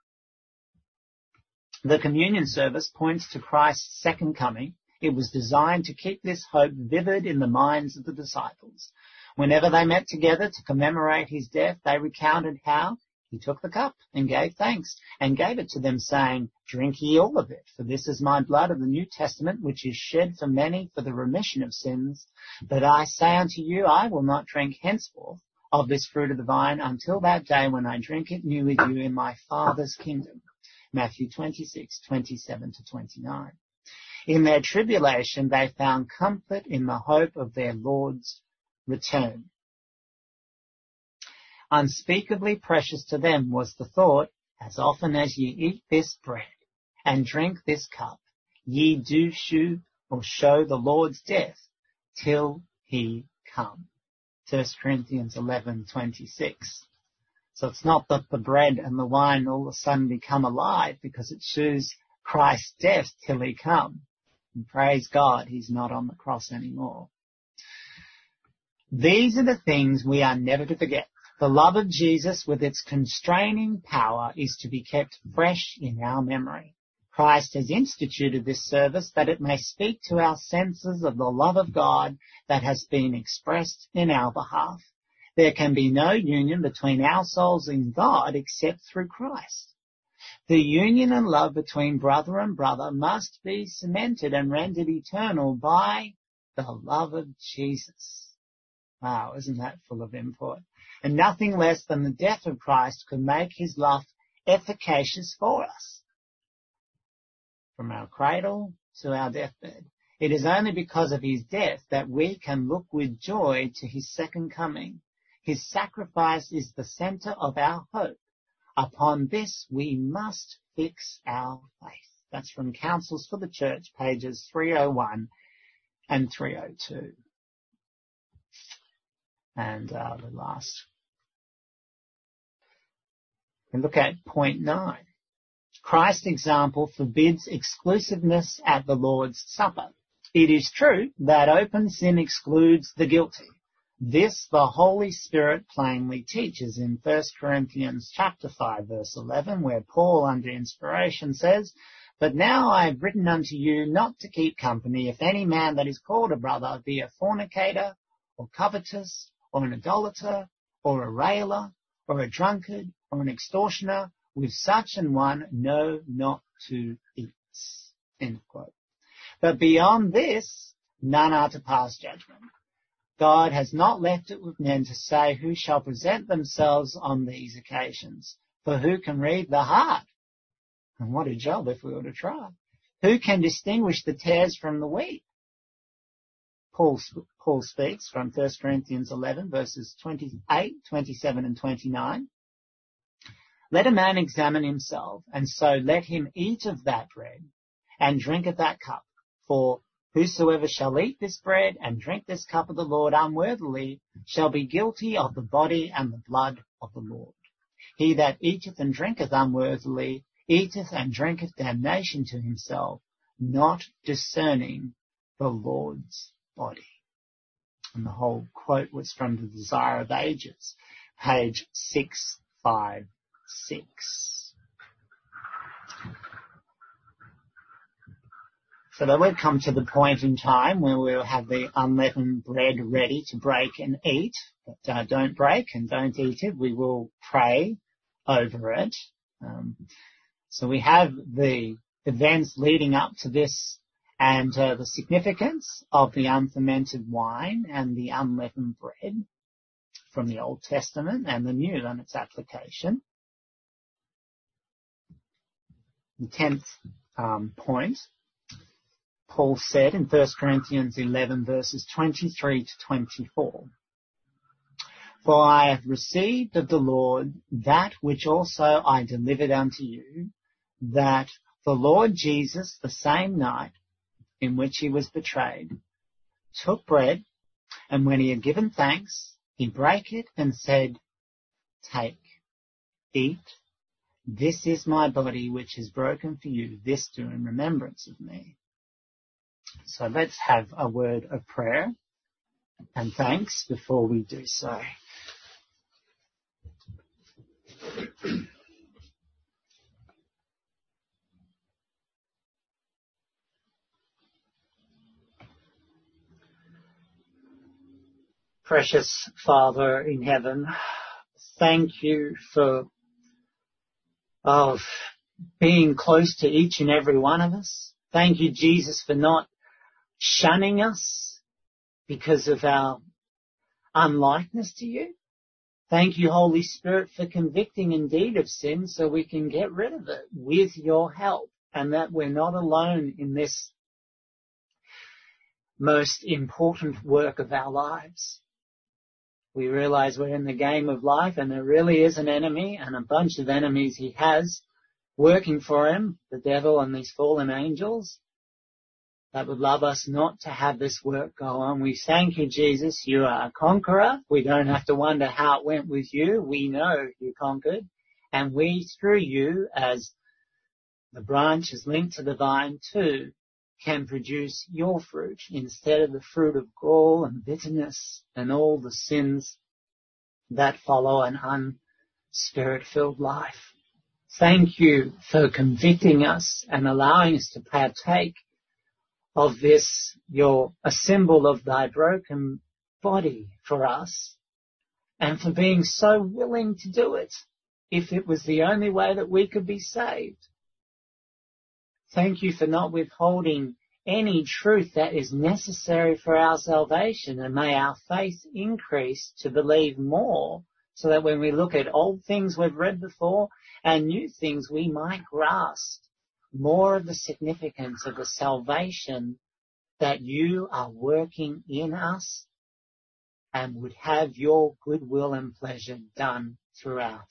The communion service points to Christ's second coming. It was designed to keep this hope vivid in the minds of the disciples. Whenever they met together to commemorate his death, they recounted how he took the cup and gave thanks and gave it to them, saying, "Drink ye all of it, for this is my blood of the New Testament, which is shed for many for the remission of sins. But I say unto you, I will not drink henceforth of this fruit of the vine until that day when I drink it new with you in my Father's kingdom." Matthew 26:27-29. In their tribulation, they found comfort in the hope of their Lord's return. Unspeakably precious to them was the thought, as often as ye eat this bread and drink this cup, ye do show the Lord's death till he come. 1 Corinthians 11:26. So it's not that the bread and the wine all of a sudden become alive, because it shows Christ's death till he come. And praise God, he's not on the cross anymore. These are the things we are never to forget. The love of Jesus, with its constraining power, is to be kept fresh in our memory. Christ has instituted this service that it may speak to our senses of the love of God that has been expressed in our behalf. There can be no union between our souls and God except through Christ. The union and love between brother and brother must be cemented and rendered eternal by the love of Jesus. Wow, isn't that full of import? And nothing less than the death of Christ could make his love efficacious for us. From our cradle to our deathbed. It is only because of his death that we can look with joy to his second coming. His sacrifice is the center of our hope. Upon this we must fix our faith. That's from Counsels for the Church, pages 301 and 302. And the last. We look at point 9. Christ's example forbids exclusiveness at the Lord's Supper. It is true that open sin excludes the guilty. This the Holy Spirit plainly teaches in 1 Corinthians chapter 5, verse 11, where Paul, under inspiration, says, "But now I have written unto you not to keep company if any man that is called a brother be a fornicator, or covetous, or an idolater, or a railer, or a drunkard, or an extortioner. With such an one know not to eat." End quote. But beyond this, none are to pass judgment. God has not left it with men to say who shall present themselves on these occasions. For who can read the heart? And what a job if we were to try. Who can distinguish the tares from the wheat? Paul speaks from 1 Corinthians 11, verses 28, 27 and 29. "Let a man examine himself, and so let him eat of that bread and drink of that cup. For whosoever shall eat this bread and drink this cup of the Lord unworthily shall be guilty of the body and the blood of the Lord. He that eateth and drinketh unworthily eateth and drinketh damnation to himself, not discerning the Lord's body." And the whole quote was from The Desire of Ages, page 656. So that we've come to the point in time where we'll have the unleavened bread ready to break and eat. But don't break and don't eat it. We will pray over it. So we have the events leading up to this and the significance of the unfermented wine and the unleavened bread from the Old Testament and the New and its application. The 10th point. Paul said in 1 Corinthians 11, verses 23 to 24, "For I have received of the Lord that which also I delivered unto you, that the Lord Jesus, the same night in which he was betrayed, took bread, and when he had given thanks, he brake it and said, Take, eat, This is my body which is broken for you. This do in remembrance of me. So let's have a word of prayer and thanks before we do so. Precious Father in heaven, thank you for being close to each and every one of us. Thank you, Jesus, for not shunning us because of our unlikeness to you. Thank you, Holy Spirit, for convicting indeed of sin so we can get rid of it with your help, and that we're not alone in this most important work of our lives. We realize we're in the game of life and there really is an enemy and a bunch of enemies he has working for him, the devil and these fallen angels that would love us not to have this work go on. We thank you, Jesus. You are a conqueror. We don't have to wonder how it went with you. We know you conquered. And we, through you, as the branch is linked to the vine too, can produce your fruit instead of the fruit of gall and bitterness and all the sins that follow an unspirit-filled life. Thank you for convicting us and allowing us to partake of this, a symbol of thy broken body for us, and for being so willing to do it if it was the only way that we could be saved. Thank you for not withholding any truth that is necessary for our salvation, and may our faith increase to believe more, so that when we look at old things we've read before and new things, we might grasp more of the significance of the salvation that you are working in us and would have your goodwill and pleasure done throughout.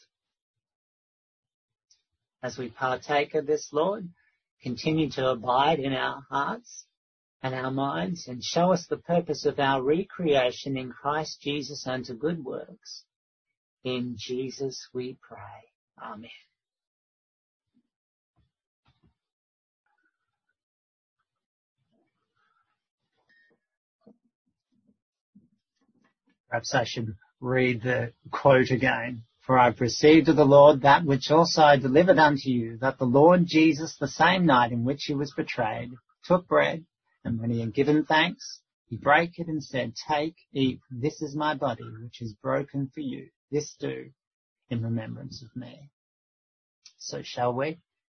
As we partake of this, Lord, continue to abide in our hearts and our minds and show us the purpose of our recreation in Christ Jesus unto good works. In Jesus we pray. Amen. Perhaps I should read the quote again. For I have received of the Lord that which also I delivered unto you, that the Lord Jesus, the same night in which he was betrayed, took bread, and when he had given thanks, he brake it and said, Take, eat, this is my body, which is broken for you. This do in remembrance of me. So shall we?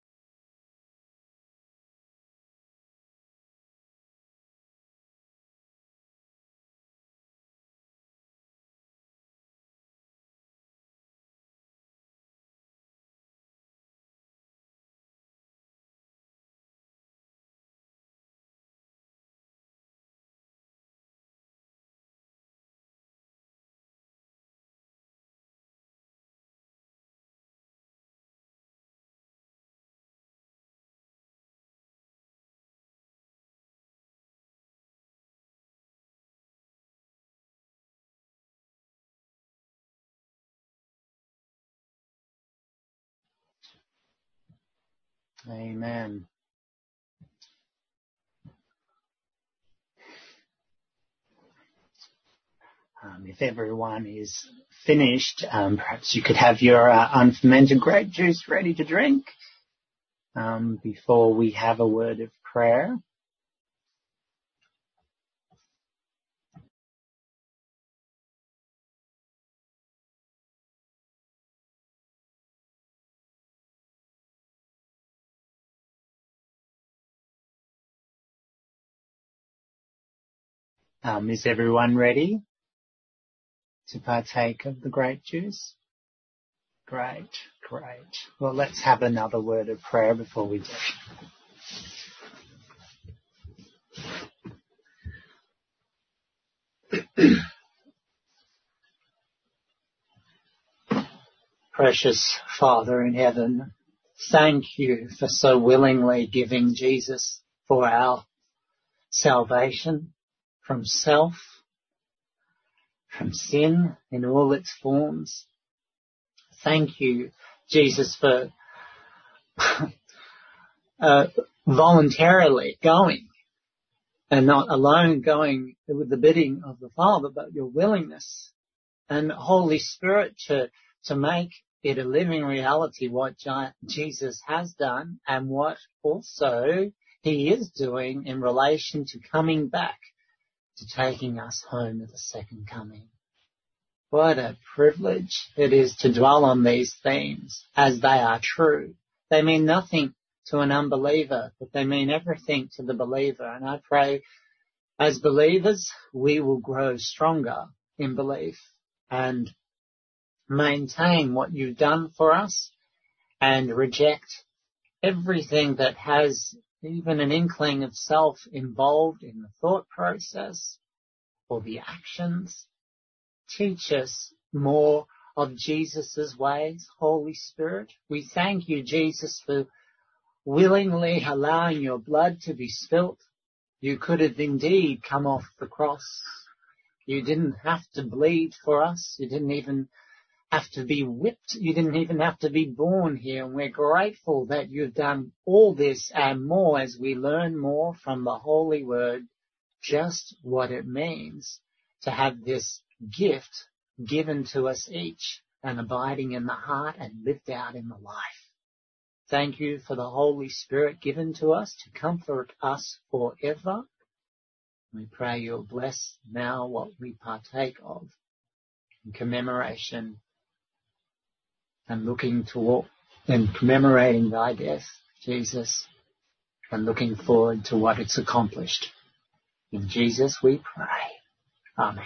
Amen. If everyone is finished, perhaps you could have your unfermented grape juice ready to drink before we have a word of prayer. Is everyone ready to partake of the grape juice? Great. Well, let's have another word of prayer before we do. Precious Father in heaven, thank you for so willingly giving Jesus for our salvation from self, from sin in all its forms. Thank you, Jesus, for voluntarily going, and not alone going with the bidding of the Father, but your willingness and Holy Spirit to make it a living reality what Jesus has done and what also he is doing in relation to coming back, to taking us home at the second coming. What a privilege it is to dwell on these themes as they are true. They mean nothing to an unbeliever, but they mean everything to the believer. And I pray as believers we will grow stronger in belief and maintain what you've done for us and reject everything that has even an inkling of self involved in the thought process or the actions. Teach us more of Jesus' ways, Holy Spirit. We thank you, Jesus, for willingly allowing your blood to be spilt. You could have indeed come off the cross. You didn't have to bleed for us. You didn't even have to be whipped. You didn't even have to be born here. And we're grateful that you've done all this and more as we learn more from the Holy Word, just what it means to have this gift given to us each and abiding in the heart and lived out in the life. Thank you for the Holy Spirit given to us to comfort us forever. We pray you'll bless now what we partake of in commemoration and looking toward and commemorating thy death, Jesus, and looking forward to what it's accomplished. In Jesus we pray. Amen.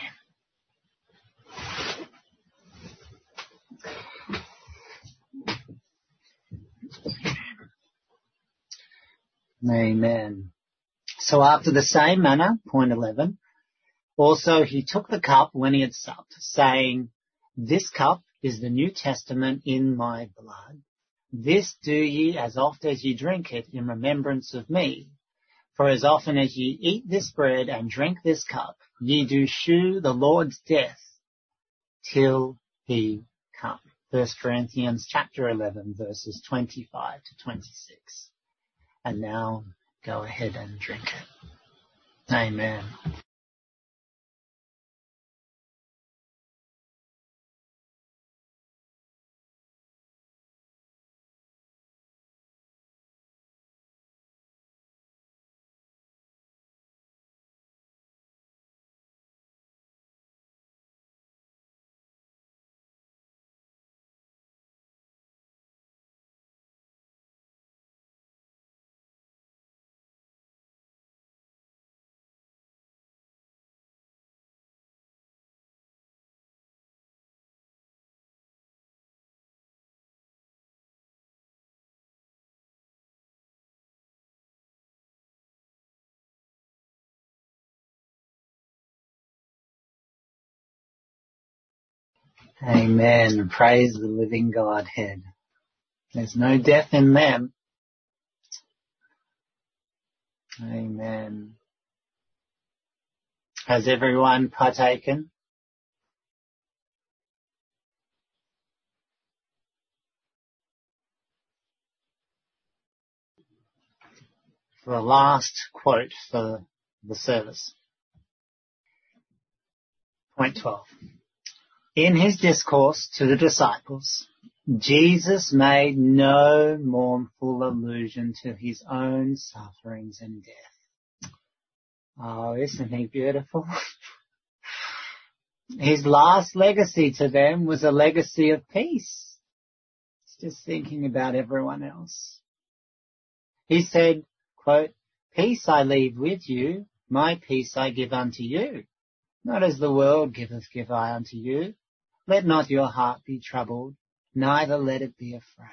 Amen. So after the same manner, point 11, also he took the cup when he had supped, saying, this cup is the New Testament in my blood. This do ye as oft as ye drink it in remembrance of me. For as often as ye eat this bread and drink this cup, ye do shew the Lord's death till he come. 1 Corinthians chapter 11, verses 25 to 26. And now go ahead and drink it. Amen. Amen. Praise the living Godhead. There's no death in them. Amen. Has everyone partaken? For the last quote for the service. Point 12. In his discourse to the disciples, Jesus made no mournful allusion to his own sufferings and death. Oh, isn't he beautiful? His last legacy to them was a legacy of peace. He's just thinking about everyone else. He said, quote, peace I leave with you, my peace I give unto you. Not as the world giveth, give I unto you. Let not your heart be troubled, neither let it be afraid.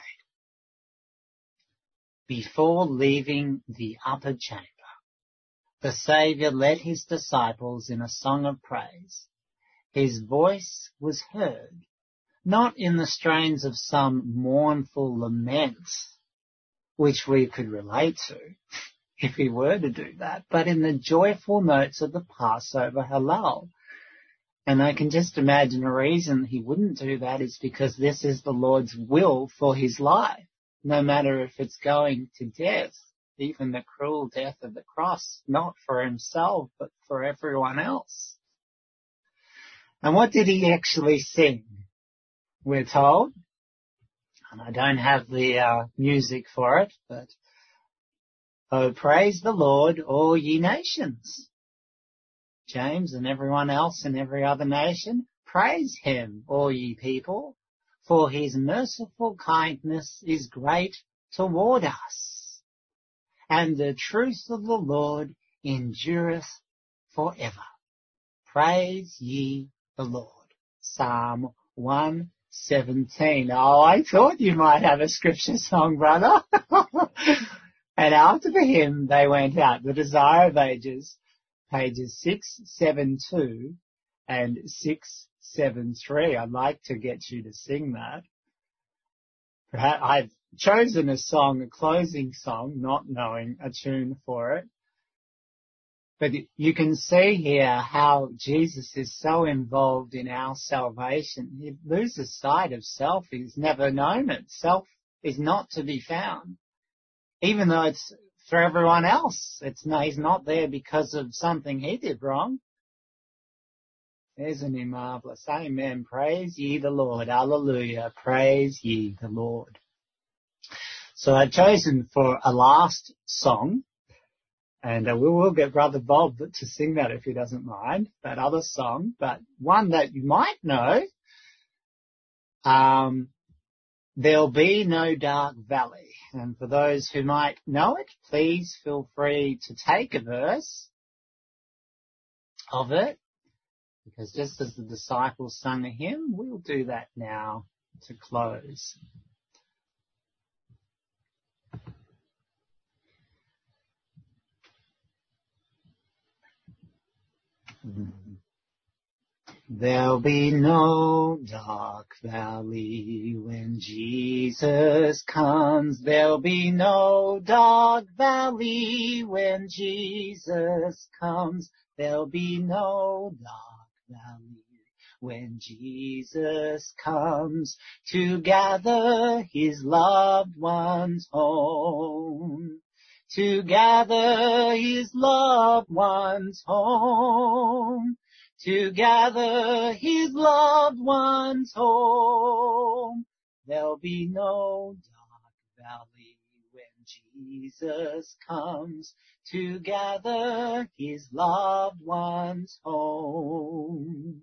Before leaving the upper chamber, the Saviour led his disciples in a song of praise. His voice was heard, not in the strains of some mournful lament, which we could relate to if we were to do that, but in the joyful notes of the Passover Hallel. And I can just imagine a reason he wouldn't do that is because this is the Lord's will for his life. no matter if it's going to death, even the cruel death of the cross, not for himself, but for everyone else. And what did he actually sing? We're told, and I don't have the music for it, but, oh, praise the Lord, all ye nations. James and everyone else in every other nation, praise him, all ye people, for his merciful kindness is great toward us, and the truth of the Lord endureth forever. Praise ye the Lord. Psalm 117. Oh, I thought you might have a scripture song, brother. And after the hymn they went out, The Desire of Ages, pages 672 and 673. I'd like to get you to sing that. Perhaps I've chosen a song, a closing song, not knowing a tune for it. But you can see here how Jesus is so involved in our salvation. He loses sight of self. He's never known it. Self is not to be found. Even though it's for everyone else. He's not there because of something he did wrong. Isn't he marvelous? Amen. Praise ye the Lord. Hallelujah. Praise ye the Lord. So I've chosen for a last song, and we will get Brother Bob to sing that if he doesn't mind, that other song, but one that you might know, There'll Be No Dark Valley. And for those who might know it, please feel free to take a verse of it, because just as the disciples sung a hymn, we'll do that now to close. There'll be no dark valley when Jesus comes. There'll be no dark valley when Jesus comes. There'll be no dark valley when Jesus comes to gather his loved ones home. To gather his loved ones home. To gather his loved ones home. There'll be no dark valley when Jesus comes to gather his loved ones home.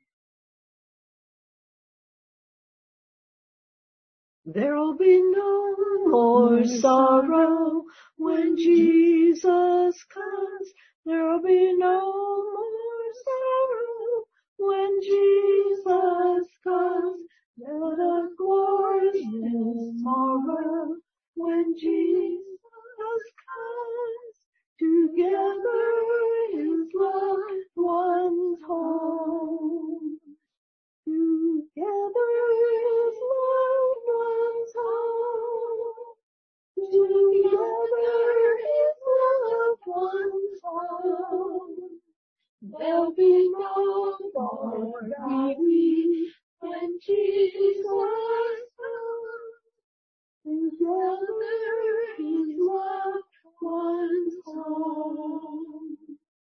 There'll be no more sorrow when Jesus comes. There'll be no more sorrow when Jesus comes. Let a glorious morrow when Jesus comes to gather his loved ones home. Together his loved ones home. Together his loved ones home. There'll be no more grief when Jesus comes. Together his loved ones home.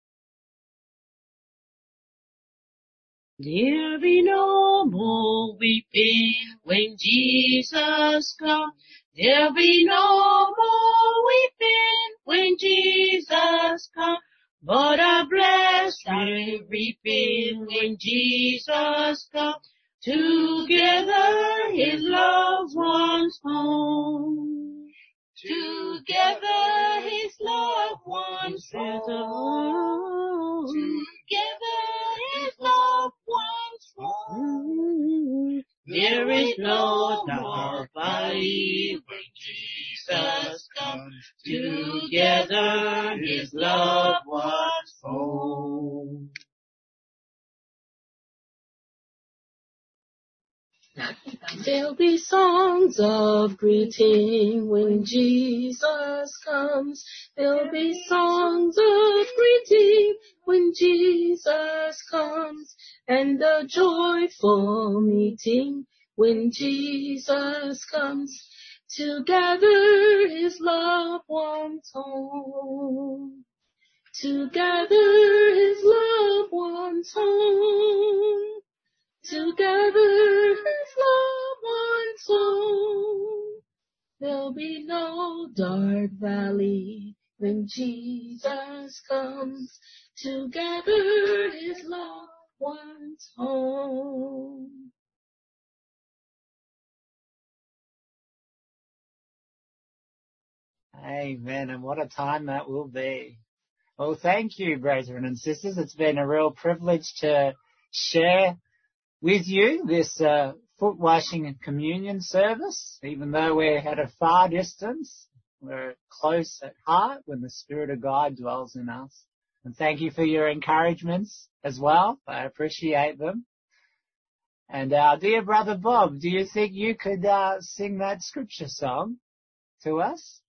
There'll be no more weeping when Jesus comes. There'll be no more weeping when Jesus comes. But a blessed reaping when Jesus comes. Together his loved ones home. Together his loved ones home. Together his loved ones home. There is no dark valley when Jesus comes. Together his loved ones home. There'll be songs of greeting when Jesus comes. There'll be songs of greeting when Jesus comes. And a joyful meeting when Jesus comes. to gather his loved ones home, to gather his loved ones home, to gather his loved ones home. There'll be no dark valley when Jesus comes to gather his loved ones home. Amen. And what a time that will be. Well, thank you, brethren and sisters. It's been a real privilege to share with you this foot washing and communion service. Even though we're at a far distance, we're close at heart when the Spirit of God dwells in us. And thank you for your encouragements as well. I appreciate them. And our dear brother Bob, do you think you could sing that scripture song to us?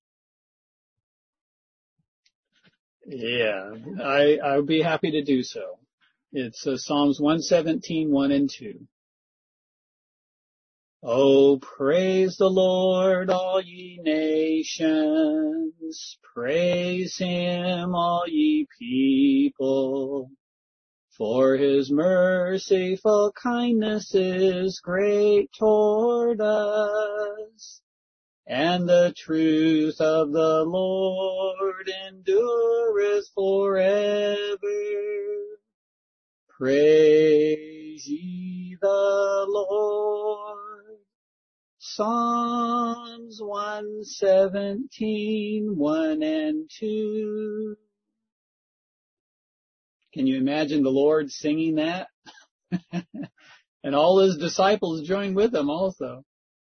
Yeah, I would be happy to do so. It's Psalms 117, 1 and 2. Oh, praise the Lord, all ye nations. Praise him, all ye people. For his merciful kindness is great toward us. And the truth of the Lord endureth forever. Praise ye the Lord. Psalms 117, 1 and 2. Can you imagine the Lord singing that? And all his disciples joined with him also.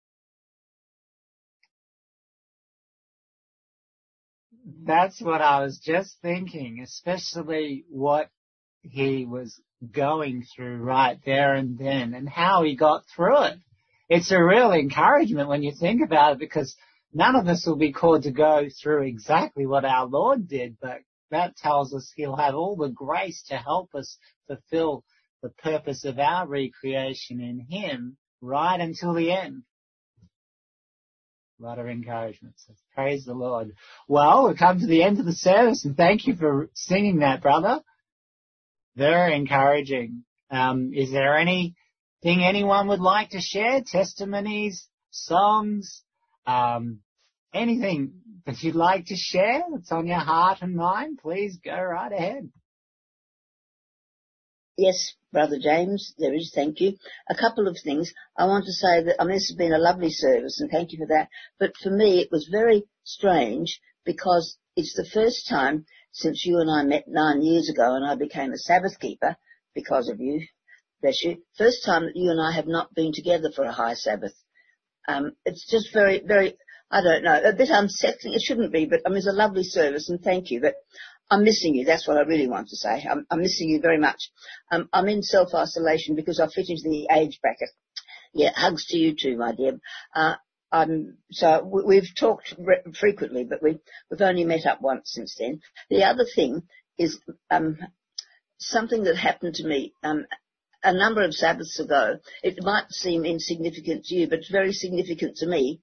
That's what I was just thinking, especially what he was going through right there and then and how he got through it. It's a real encouragement when you think about it, because none of us will be called to go through exactly what our Lord did, but that tells us he'll have all the grace to help us fulfill the purpose of our recreation in him right until the end. A lot of encouragement. So praise the Lord. Well, we've come to the end of the service, and thank you for singing that, brother. Very encouraging. Is there anything anyone would like to share? Testimonies, songs, anything that you'd like to share that's on your heart and mind? Please go right ahead. Yes, Brother James, there is, thank you. A couple of things. I want to say that, this has been a lovely service, and thank you for that. But for me, it was very strange because it's the first time since you and I met 9 years ago and I became a Sabbath keeper because of you, bless you. First time that you and I have not been together for a high Sabbath. It's just very, very, I don't know, a bit unsettling. It shouldn't be, but it's a lovely service, and thank you. But I'm missing you. That's what I really want to say. I'm missing you very much. I'm in self-isolation because I fit into the age bracket. Yeah, hugs to you too, my dear. We've talked frequently, but we've only met up once since then. The other thing is something that happened to me a number of Sabbaths ago. It might seem insignificant to you, but it's very significant to me.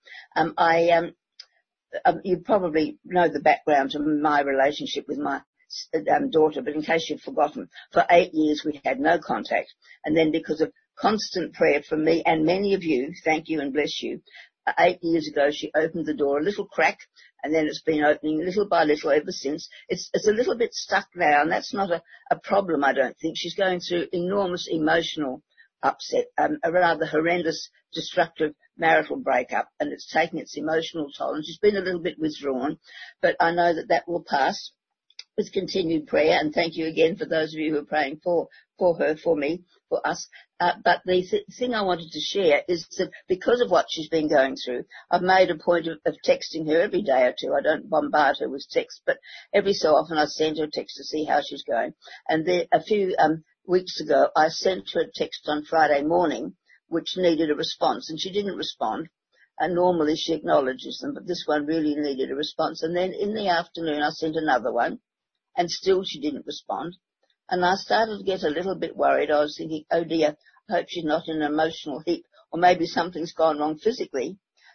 You probably know the background to my relationship with my daughter, but in case you've forgotten, for 8 years we had no contact. And then because of constant prayer from me and many of you, thank you and bless you, 8 years ago she opened the door a little crack, and then it's been opening little by little ever since. It's a little bit stuck now, and that's not a problem, I don't think. She's going through enormous emotional upset, a rather horrendous, destructive marital breakup, and it's taking its emotional toll, and she's been a little bit withdrawn, but I know that will pass with continued prayer, and thank you again for those of you who are praying for her, for me, for us. But the thing I wanted to share is that because of what she's been going through, I've made a point of texting her every day or two. I don't bombard her with texts, but every so often I send her a text to see how she's going. And a few weeks ago, I sent her a text on Friday morning, which needed a response, and she didn't respond. And normally she acknowledges them, but this one really needed a response. And then in the afternoon, I sent another one, and still she didn't respond. And I started to get a little bit worried. I was thinking, oh dear, I hope she's not in an emotional heap, or maybe something's gone wrong physically.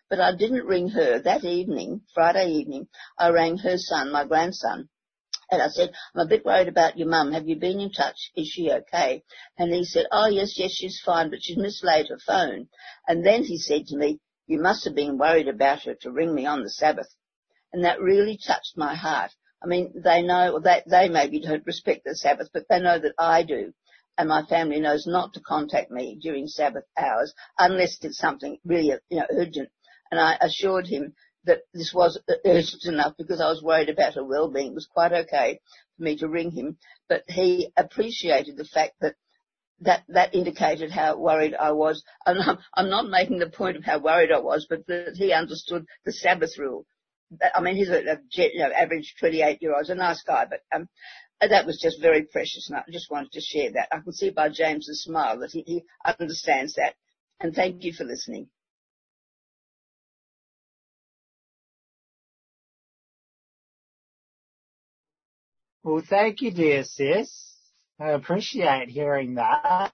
But I didn't ring her that evening, Friday evening. I rang her son, my grandson, and I said, I'm a bit worried about your mum. Have you been in touch? Is she okay? And he said, oh, yes, she's fine, but she's mislaid her phone. And then he said to me, you must have been worried about her to ring me on the Sabbath. And that really touched my heart. I mean, they know, they maybe don't respect the Sabbath, but they know that I do. And my family knows not to contact me during Sabbath hours unless it's something really, urgent. And I assured him that this was urgent enough because I was worried about her well-being. It was quite okay for me to ring him, but he appreciated the fact that indicated how worried I was. And I'm not making the point of how worried I was, but that he understood the Sabbath rule. I mean, he's average 28-year-old. He's a nice guy, but that was just very precious, and I just wanted to share that. I can see by James's smile that he understands that. And thank you for listening. Well, thank you, dear sis. I appreciate hearing that.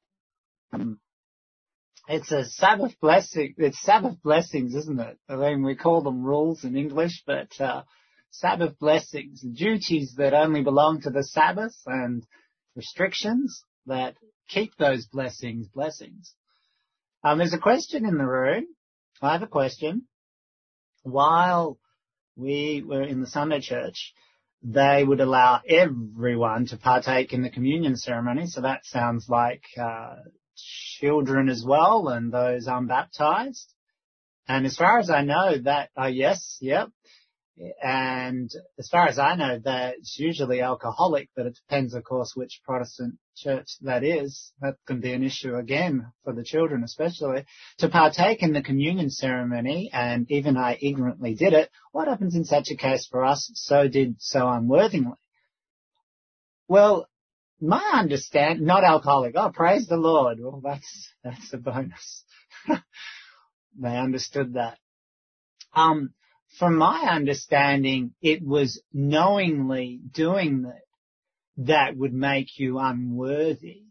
It's a Sabbath blessing. It's Sabbath blessings, isn't it? I mean, we call them rules in English, but Sabbath blessings, duties that only belong to the Sabbath and restrictions that keep those blessings. There's a question in the room. I have a question. While we were in the Sunday church, they would allow everyone to partake in the communion ceremony. So that sounds like children as well and those unbaptized. And as far as I know that, yes, yep. And as far as I know, that's usually alcoholic, but it depends, of course, which Protestant church that is. That can be an issue again for the children especially. To partake in the communion ceremony, and even I ignorantly did it, what happens in such a case for us, so unworthingly? Well, my understanding, not alcoholic. Oh, praise the Lord. Well, that's a bonus. They understood that. From my understanding, it was knowingly doing that would make you unworthy.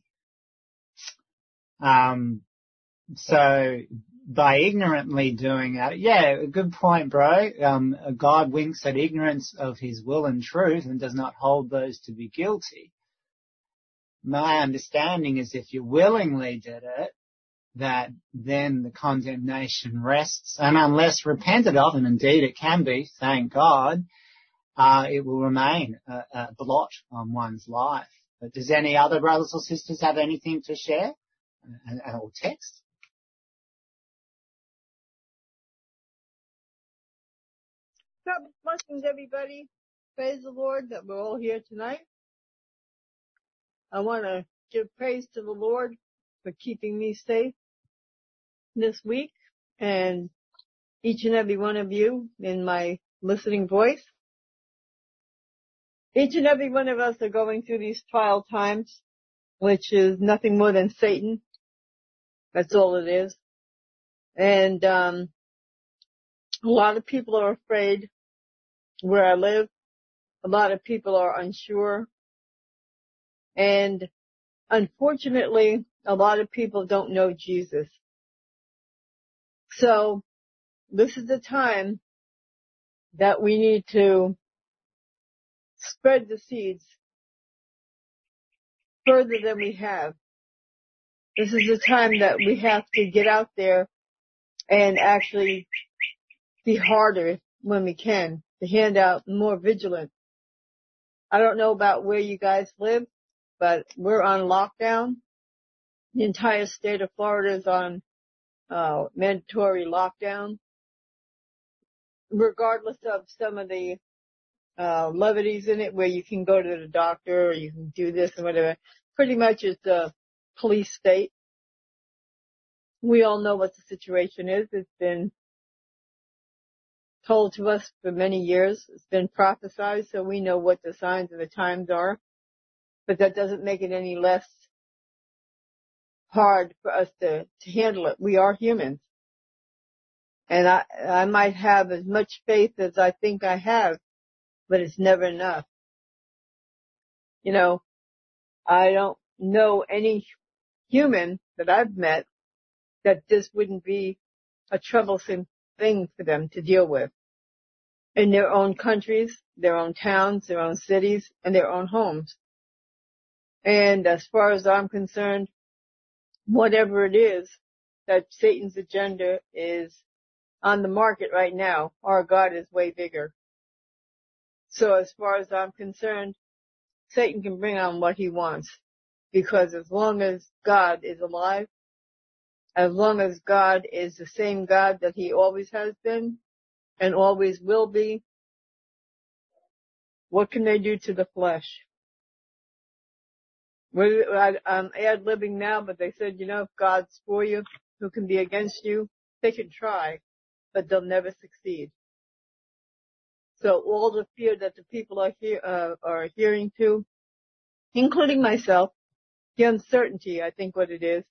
So by ignorantly doing that, yeah, good point, bro. God winks at ignorance of his will and truth and does not hold those to be guilty. My understanding is if you willingly did it, that then the condemnation rests, and unless repented of, and indeed it can be, thank God, it will remain a blot on one's life. But does any other brothers or sisters have anything to share or text? God blessings, everybody. Praise the Lord that we're all here tonight. I want to give praise to the Lord for keeping me safe this week, and each and every one of you in my listening voice. Each and every one of us are going through these trial times, which is nothing more than Satan. That's all it is. And a lot of people are afraid where I live. A lot of people are unsure. And unfortunately, a lot of people don't know Jesus. So this is the time that we need to spread the seeds further than we have. This is the time that we have to get out there and actually be harder when we can, to hand out more vigilant. I don't know about where you guys live, but we're on lockdown. The entire state of Florida is on mandatory lockdown. Regardless of some of the levities in it where you can go to the doctor or you can do this and whatever. Pretty much it's a police state. We all know what the situation is. It's been told to us for many years. It's been prophesied, so we know what the signs of the times are. But that doesn't make it any less hard for us to handle it. We are humans. And I might have as much faith as I think I have, but it's never enough. You know, I don't know any human that I've met that this wouldn't be a troublesome thing for them to deal with in their own countries, their own towns, their own cities, and their own homes. And as far as I'm concerned, whatever it is that Satan's agenda is on the market right now, our God is way bigger. So as far as I'm concerned, Satan can bring on what he wants, because as long as God is alive, as long as God is the same God that he always has been and always will be, what can they do to the flesh? I'm ad-libbing now, but they said, if God's for you, who can be against you? They can try, but they'll never succeed. So all the fear that the people are hearing to, including myself, the uncertainty, I think what it is.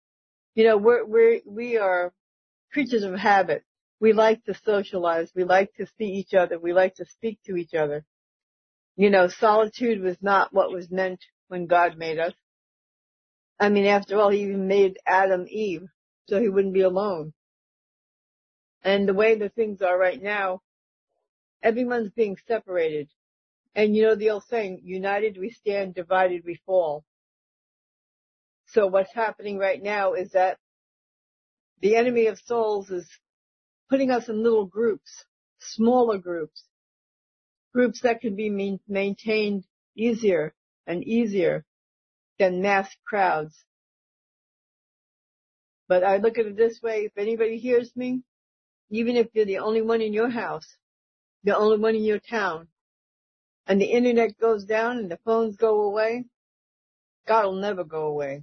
We are creatures of habit. We like to socialize. We like to see each other. We like to speak to each other. Solitude was not what was meant when God made us. I mean, after all, he even made Adam Eve so he wouldn't be alone. And the way the things are right now, everyone's being separated. And the old saying, united we stand, divided we fall. So what's happening right now is that the enemy of souls is putting us in little groups, smaller groups that can be maintained easier and easier than mass crowds. But I look at it this way, if anybody hears me, even if you're the only one in your house, the only one in your town, and the internet goes down and the phones go away, God will never go away.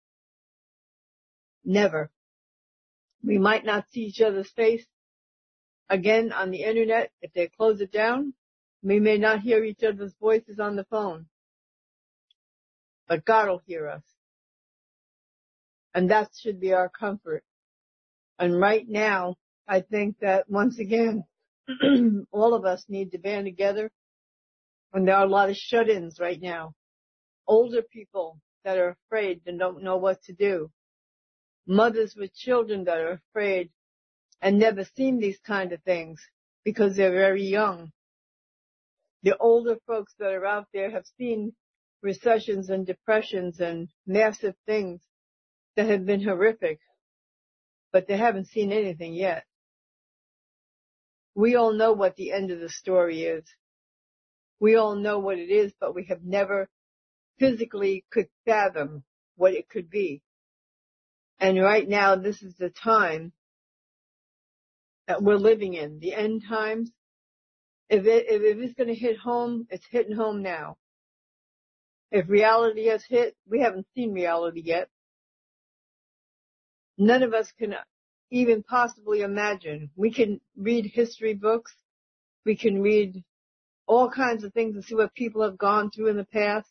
Never. We might not see each other's face again on the internet if they close it down. We may not hear each other's voices on the phone. But God will hear us. And that should be our comfort. And right now, I think that once again, all of us need to band together. And there are a lot of shut-ins right now. Older people that are afraid and don't know what to do. Mothers with children that are afraid and never seen these kind of things because they're very young. The older folks that are out there have seen recessions and depressions and massive things that have been horrific, but they haven't seen anything yet. We all know what the end of the story is. We all know what it is, but we have never physically could fathom what it could be. And right now, this is the time that we're living in, the end times. If it's going to hit home, it's hitting home now. If reality has hit, we haven't seen reality yet. None of us can even possibly imagine. We can read history books. We can read all kinds of things and see what people have gone through in the past.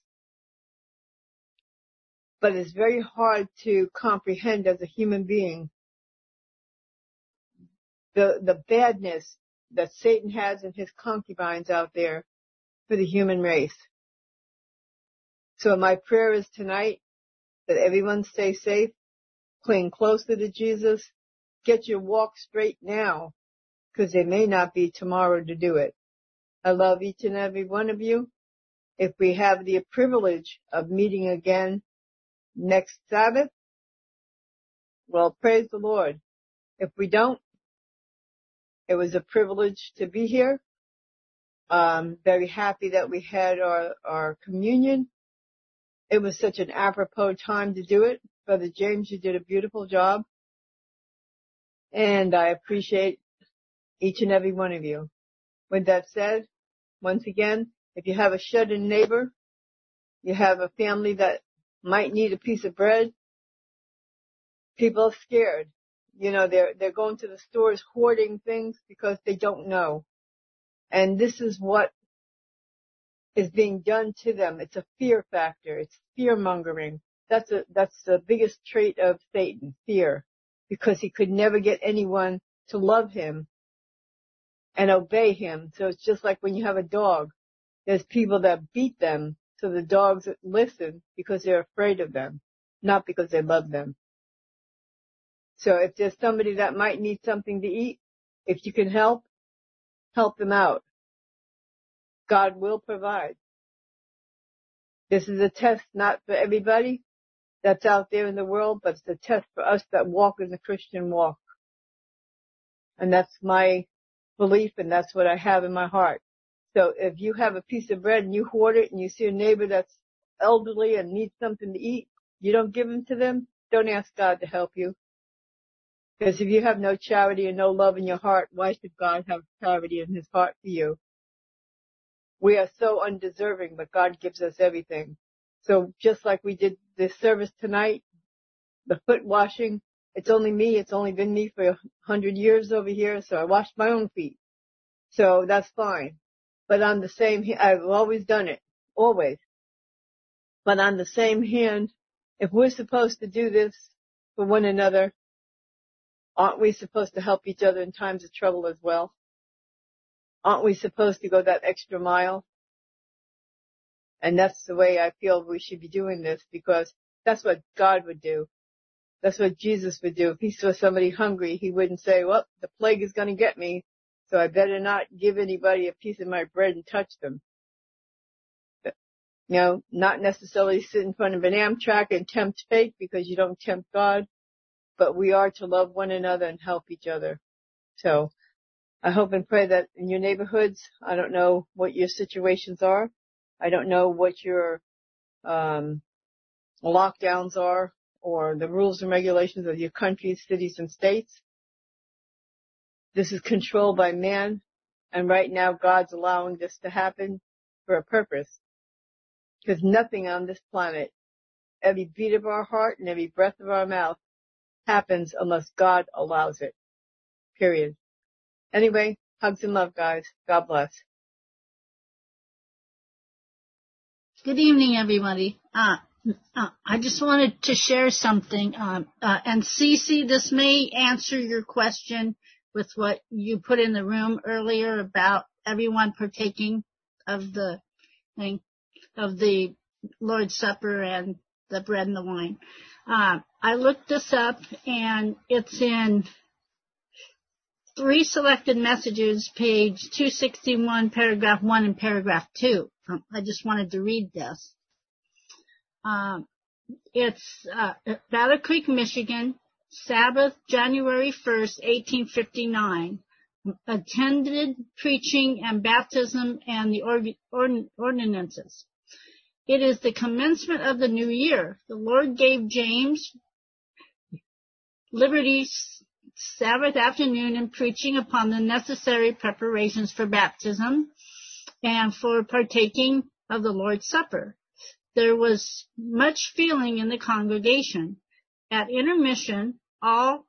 But it's very hard to comprehend as a human being the badness that Satan has in his concubines out there for the human race. So my prayer is tonight that everyone stay safe, cling closer to Jesus, get your walk straight now, because there may not be tomorrow to do it. I love each and every one of you. If we have the privilege of meeting again next Sabbath, well, praise the Lord. If we don't, it was a privilege to be here. Very happy that we had our communion. It was such an apropos time to do it. Brother James, you did a beautiful job. And I appreciate each and every one of you. With that said, once again, if you have a shut-in neighbor, you have a family that might need a piece of bread, people are scared. They're going to the stores hoarding things because they don't know. And this is what is being done to them. It's a fear factor. It's fear mongering. That's the biggest trait of Satan, fear, because he could never get anyone to love him and obey him. So it's just like when you have a dog. There's people that beat them so the dogs listen because they're afraid of them, not because they love them. So if there's somebody that might need something to eat, If you can help them out. God will provide. This is a test not for everybody that's out there in the world, but it's a test for us that walk in the Christian walk. And that's my belief, and that's what I have in my heart. So if you have a piece of bread and you hoard it and you see a neighbor that's elderly and needs something to eat, you don't give them to them, don't ask God to help you. Because if you have no charity and no love in your heart, why should God have charity in his heart for you? We are so undeserving, but God gives us everything. So just like we did this service tonight, the foot washing, it's only me. It's only been me for 100 years over here, so I washed my own feet. So that's fine. But on the same hand, I've always done it. Always. But on the same hand, if we're supposed to do this for one another, aren't we supposed to help each other in times of trouble as well? Aren't we supposed to go that extra mile? And that's the way I feel we should be doing this, because that's what God would do. That's what Jesus would do. If he saw somebody hungry, he wouldn't say, well, the plague is going to get me, so I better not give anybody a piece of my bread and touch them. You know, not necessarily sit in front of an Amtrak and tempt fate, because you don't tempt God, but we are to love one another and help each other. So I hope and pray that in your neighborhoods, I don't know what your situations are. I don't know what your lockdowns are or the rules and regulations of your countries, cities, and states. This is controlled by man, and right now God's allowing this to happen for a purpose. Because nothing on this planet, every beat of our heart and every breath of our mouth, happens unless God allows it. Period. Anyway, hugs and love, guys. God bless. Good evening, everybody. I just wanted to share something. And Cece, this may answer your question with what you put in the room earlier about everyone partaking of the thing, of the Lord's Supper and the bread and the wine. I looked this up, and it's in 3 Selected Messages, page 261, paragraph 1 and paragraph 2. I just wanted to read this. It's Battle Creek, Michigan, Sabbath, January 1st, 1859. Attended preaching and baptism and the ordinances. It is the commencement of the new year. The Lord gave James liberty Sabbath afternoon in preaching upon the necessary preparations for baptism and for partaking of the Lord's Supper. There was much feeling in the congregation. At intermission, all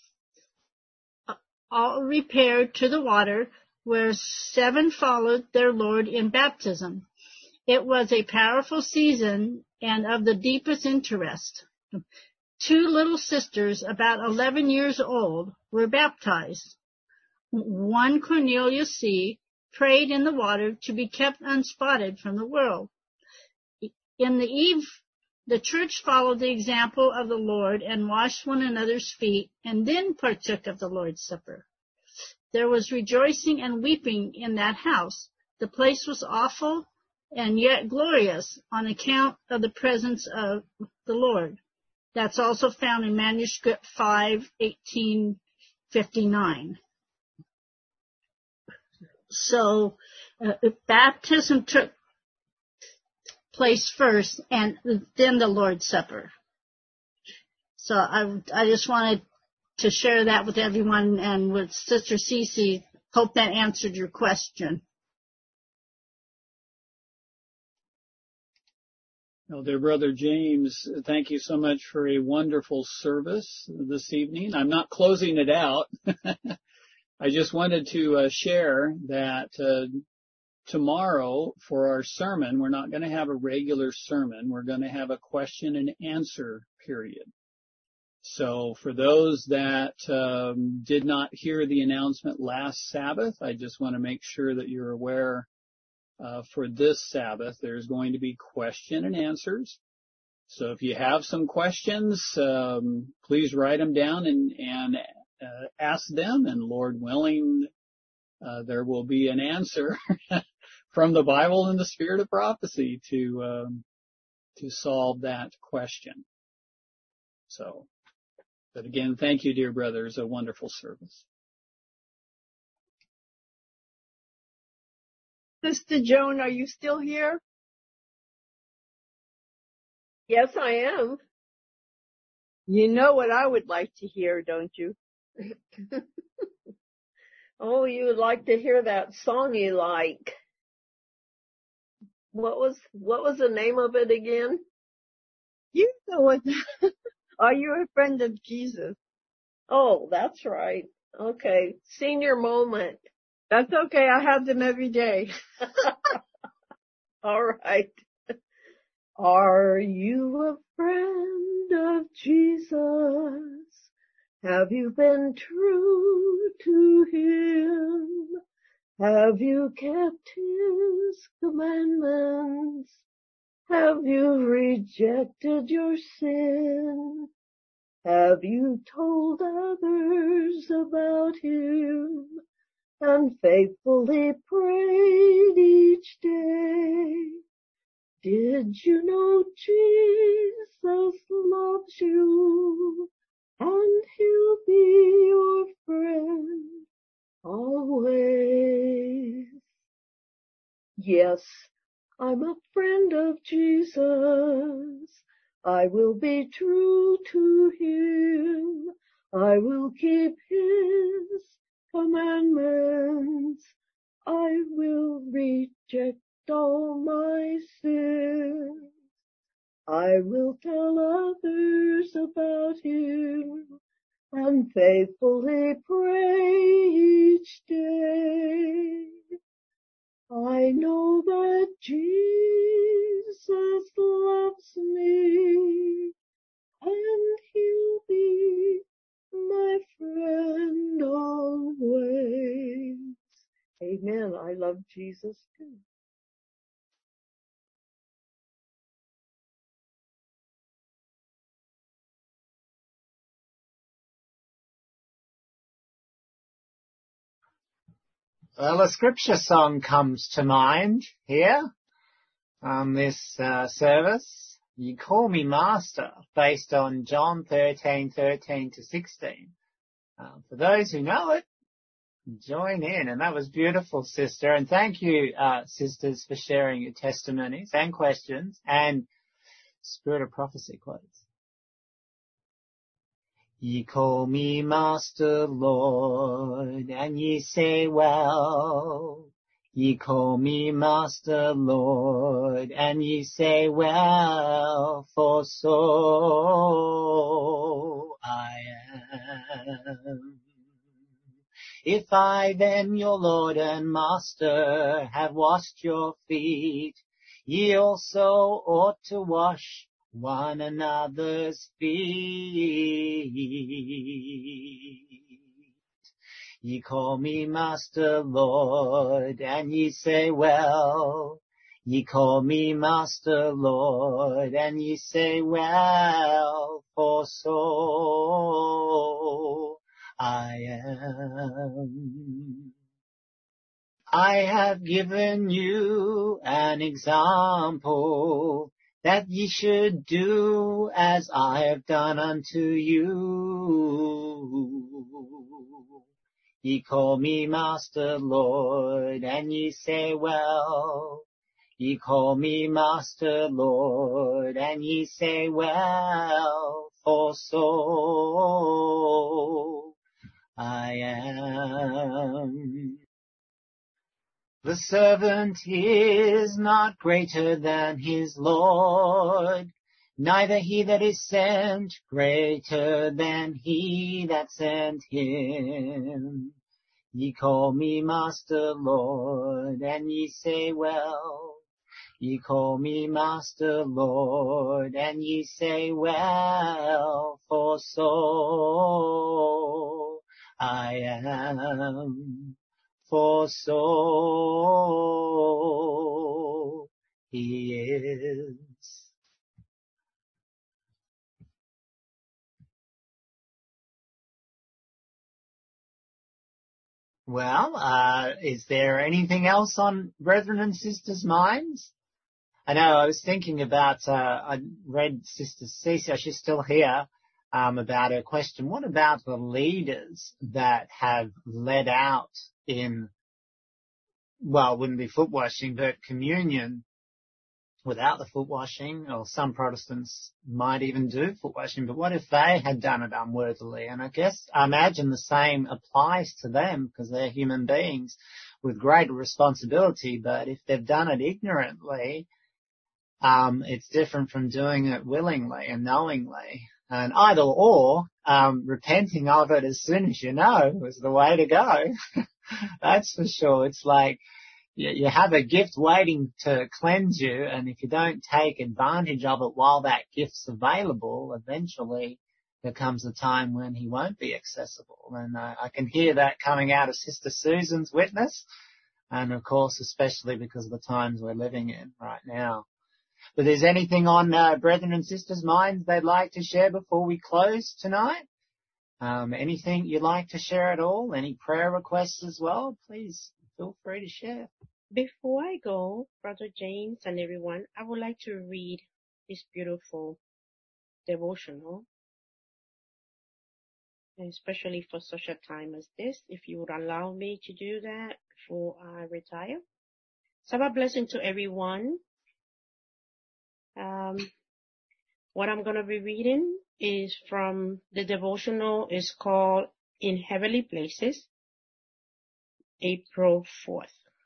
repaired to the water, where 7 followed their Lord in baptism. It was a powerful season and of the deepest interest. 2 little sisters, about 11 years old, were baptized. One, Cornelia C., prayed in the water to be kept unspotted from the world. In the eve, the church followed the example of the Lord and washed one another's feet, and then partook of the Lord's Supper. There was rejoicing and weeping in that house. The place was awful and yet glorious on account of the presence of the Lord. That's also found in manuscript 5, 1859. So baptism took place first, and then the Lord's Supper. So I just wanted to share that with everyone, and with Sister Cece. Hope that answered your question. Well, dear Brother James, thank you so much for a wonderful service this evening. I'm not closing it out. I just wanted to share that tomorrow for our sermon, we're not going to have a regular sermon. We're going to have a question and answer period. So for those that did not hear the announcement last Sabbath, I just want to make sure that you're aware for this Sabbath, there's going to be question and answers. So if you have some questions, please write them down and ask them, and Lord willing, there will be an answer from the Bible and the spirit of prophecy to solve that question. So, but again, thank you, dear brothers, a wonderful service. Sister Joan, are you still here? Yes, I am. You know what I would like to hear, don't you? Oh, you would like to hear that song you like. What was the name of it again? You know what? Are you a friend of Jesus? Oh, that's right. Okay. Senior moment. That's okay. I have them every day. All right. Are you a friend of Jesus? Have you been true to him? Have you kept his commandments? Have you rejected your sin? Have you told others about him and faithfully prayed each day? Did you know Jesus loves you and he'll be your friend always? Yes, I'm a friend of Jesus. I will be true to him. I will keep his commandments. I will reject all my sins. I will tell others about him and faithfully pray each day. I know that Jesus loves me and he'll be my friend always. Amen. I love Jesus too. Well, a scripture song comes to mind here on this service. You Call Me Master, based on John 13:13 to 16. For those who know it, join in. And that was beautiful, sister. And thank you, sisters, for sharing your testimonies and questions and Spirit of Prophecy quotes. Ye call me Master, Lord, and ye say, well. Ye call me Master, Lord, and ye say, well, for so I am. If I then, your Lord and Master, have washed your feet, ye also ought to wash one another's feet. Ye call me Master, Lord, and ye say, well. Ye call me Master, Lord, and ye say, well, for so I am. I have given you an example, that ye should do as I have done unto you. Ye call me Master, Lord, and ye say, well. Ye call me Master, Lord, and ye say, well, for so I am. The servant is not greater than his Lord, neither he that is sent greater than he that sent him. Ye call me Master, Lord, and ye say, well. Ye call me Master, Lord, and ye say, well, for so I am. For so he is. Well, is there anything else on brethren and sisters' minds? I know I was thinking about, I read Sister Cece, she's still here, about her question. What about the leaders that have led out in, well, it wouldn't be foot washing, but communion without the foot washing, or some Protestants might even do foot washing, but what if they had done it unworthily? And I imagine the same applies to them, because they're human beings with greater responsibility, but if they've done it ignorantly, it's different from doing it willingly and knowingly. And either or, repenting of it as soon as you know is the way to go. That's for sure. It's like you have a gift waiting to cleanse you, and if you don't take advantage of it while that gift's available, eventually there comes a time when he won't be accessible. And I can hear that coming out of Sister Susan's witness, and of course especially because of the times we're living in right now. But is anything on brethren and sisters' minds they'd like to share before we close tonight? Anything you'd like to share at all? Any prayer requests as well? Please feel free to share. Before I go, Brother James and everyone, I would like to read this beautiful devotional, especially for such a time as this, if you would allow me to do that before I retire. Sabbath blessing to everyone. What I'm going to be reading is from the devotional. Is called In Heavenly Places, April 4th.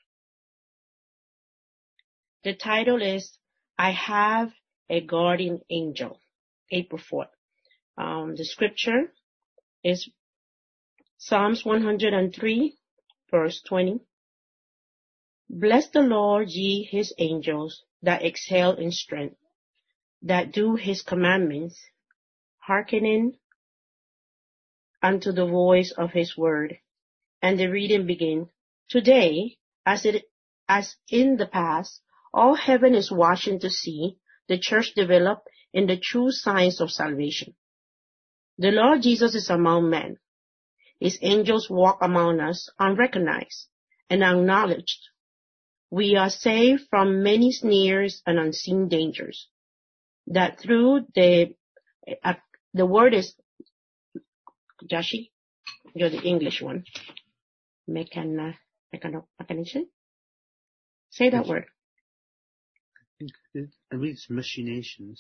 The title is I Have a Guardian Angel, April 4th. The scripture is Psalms 103, verse 20. Bless the Lord, ye his angels, that excel in strength, that do his commandments, hearkening unto the voice of his word. And the reading begins. Today, as in the past, all heaven is watching to see the church develop in the true signs of salvation. The Lord Jesus is among men. His angels walk among us unrecognized and acknowledged. We are saved from many snares and unseen dangers. That through the word is, Joshi, you're the English one. Mechanician? Say that word. I read machinations.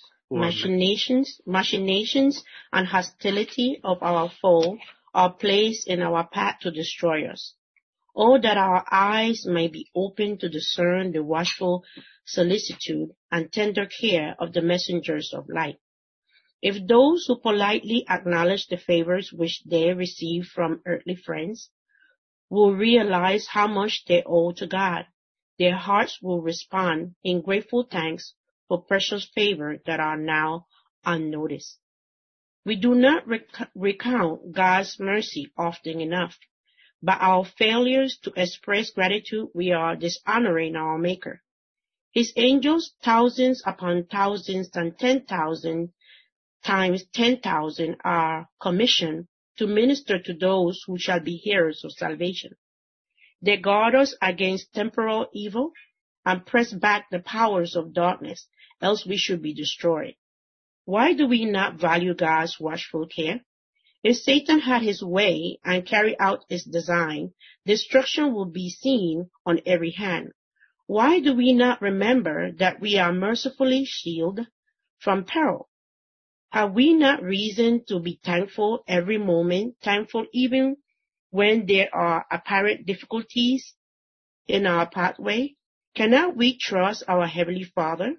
Machinations and hostility of our foe are placed in our path to destroy us. Oh, that our eyes may be open to discern the watchful solicitude and tender care of the messengers of light. If those who politely acknowledge the favors which they receive from earthly friends will realize how much they owe to God, their hearts will respond in grateful thanks for precious favor that are now unnoticed. We do not recount God's mercy often enough. By our failures to express gratitude, we are dishonoring our Maker. His angels, thousands upon thousands and 10,000 times 10,000, are commissioned to minister to those who shall be hearers of salvation. They guard us against temporal evil and press back the powers of darkness, else we should be destroyed. Why do we not value God's watchful care? If Satan had his way and carried out his design, destruction will be seen on every hand. Why do we not remember that we are mercifully shielded from peril? Have we not reason to be thankful every moment, thankful even when there are apparent difficulties in our pathway? Cannot we trust our Heavenly Father?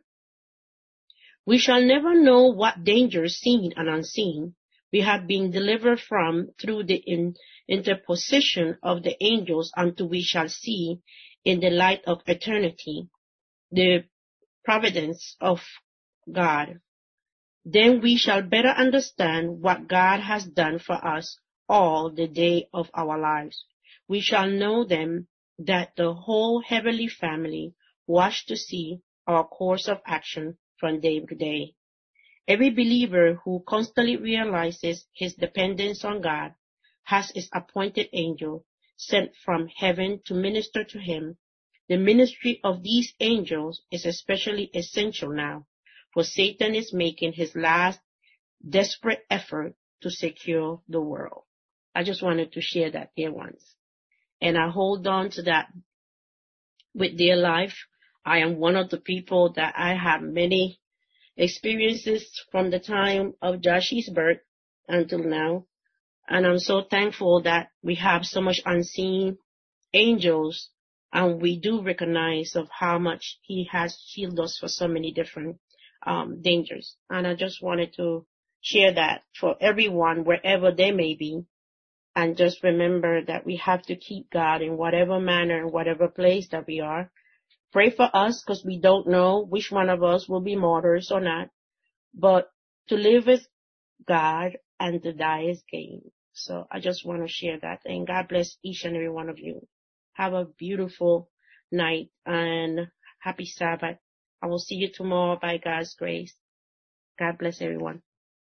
We shall never know what dangers, seen and unseen, we have been delivered from through the interposition of the angels until we shall see in the light of eternity the providence of God. Then we shall better understand what God has done for us all the day of our lives. We shall know then that the whole heavenly family watch to see our course of action from day to day. Every believer who constantly realizes his dependence on God has his appointed angel sent from heaven to minister to him. The ministry of these angels is especially essential now, for Satan is making his last desperate effort to secure the world. I just wanted to share that dear ones. And I hold on to that with dear life. I am one of the people that I have many experiences from the time of Joshy's birth until now. And I'm so thankful that we have so much unseen angels, and we do recognize of how much he has shielded us for so many different dangers. And I just wanted to share that for everyone, wherever they may be. And just remember that we have to keep God in whatever manner, in whatever place that we are. Pray for us, because we don't know which one of us will be martyrs or not. But to live is God and to die is gain. So I just want to share that. And God bless each and every one of you. Have a beautiful night and happy Sabbath. I will see you tomorrow by God's grace. God bless everyone.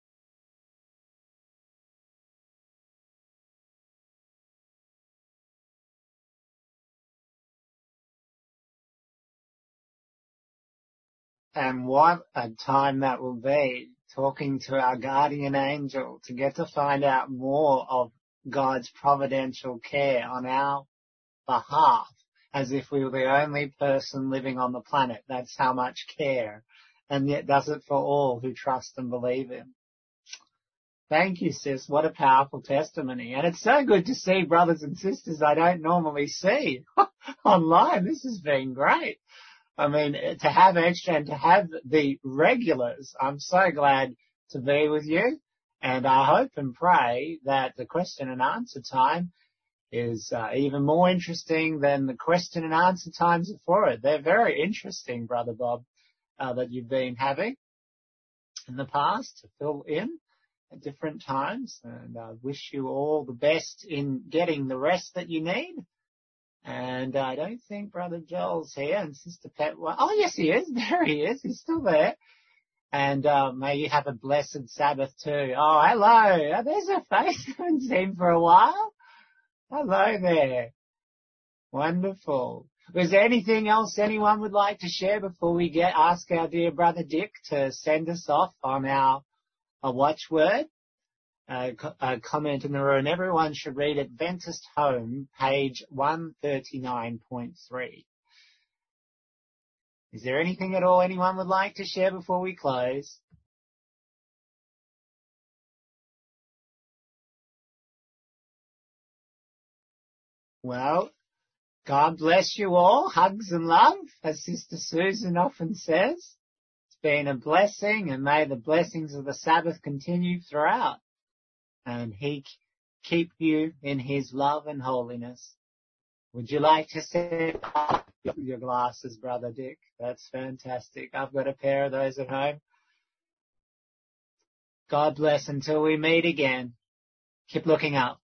And what a time that will be, talking to our guardian angel to get to find out more of God's providential care on our behalf, as if we were the only person living on the planet. That's how much care, and yet does it for all who trust and believe Him. Thank you, sis. What a powerful testimony. And it's so good to see brothers and sisters I don't normally see online. This has been great. I mean, to have extra and to have the regulars, I'm so glad to be with you. And I hope and pray that the question and answer time is even more interesting than the question and answer times before it. They're very interesting, Brother Bob, that you've been having in the past to fill in at different times. And I wish you all the best in getting the rest that you need. And I don't think Brother Joel's here, and Sister Pat. Oh, yes, he is. There he is. He's still there. And may you have a blessed Sabbath too. Oh, hello. Oh, there's a face I haven't seen for a while. Hello there. Wonderful. Was there anything else anyone would like to share before we ask our dear Brother Dick to send us off on our watchword? A comment in the room. Everyone should read Adventist Home, page 139.3. Is there anything at all anyone would like to share before we close? Well, God bless you all. Hugs and love, as Sister Susan often says. It's been a blessing, and may the blessings of the Sabbath continue throughout. And He keep you in His love and holiness. Would you like to set up your glasses, Brother Dick? That's fantastic. I've got a pair of those at home. God bless until we meet again. Keep looking up.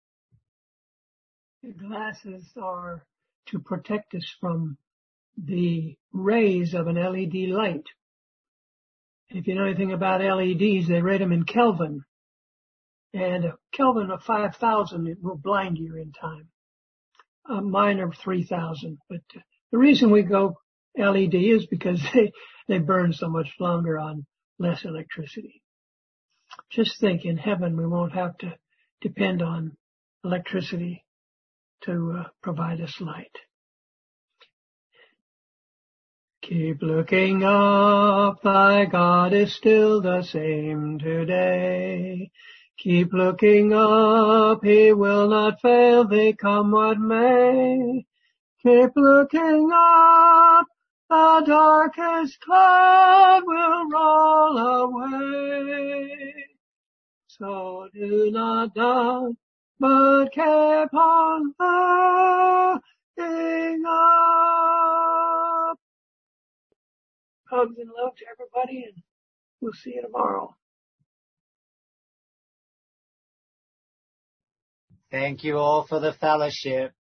The glasses are to protect us from the rays of an LED light. If you know anything about LEDs, they rate them in Kelvin. And a Kelvin of 5,000, it will blind you in time. Mine are 3,000. But the reason we go LED is because they burn so much longer on less electricity. Just think, in heaven we won't have to depend on electricity to provide us light. Keep looking up, thy God is still the same today. Keep looking up, He will not fail thee, come what may. Keep looking up, the darkest cloud will roll away. So do not doubt, but keep on looking up. Hugs and love to everybody, and we'll see you tomorrow. Thank you all for the fellowship.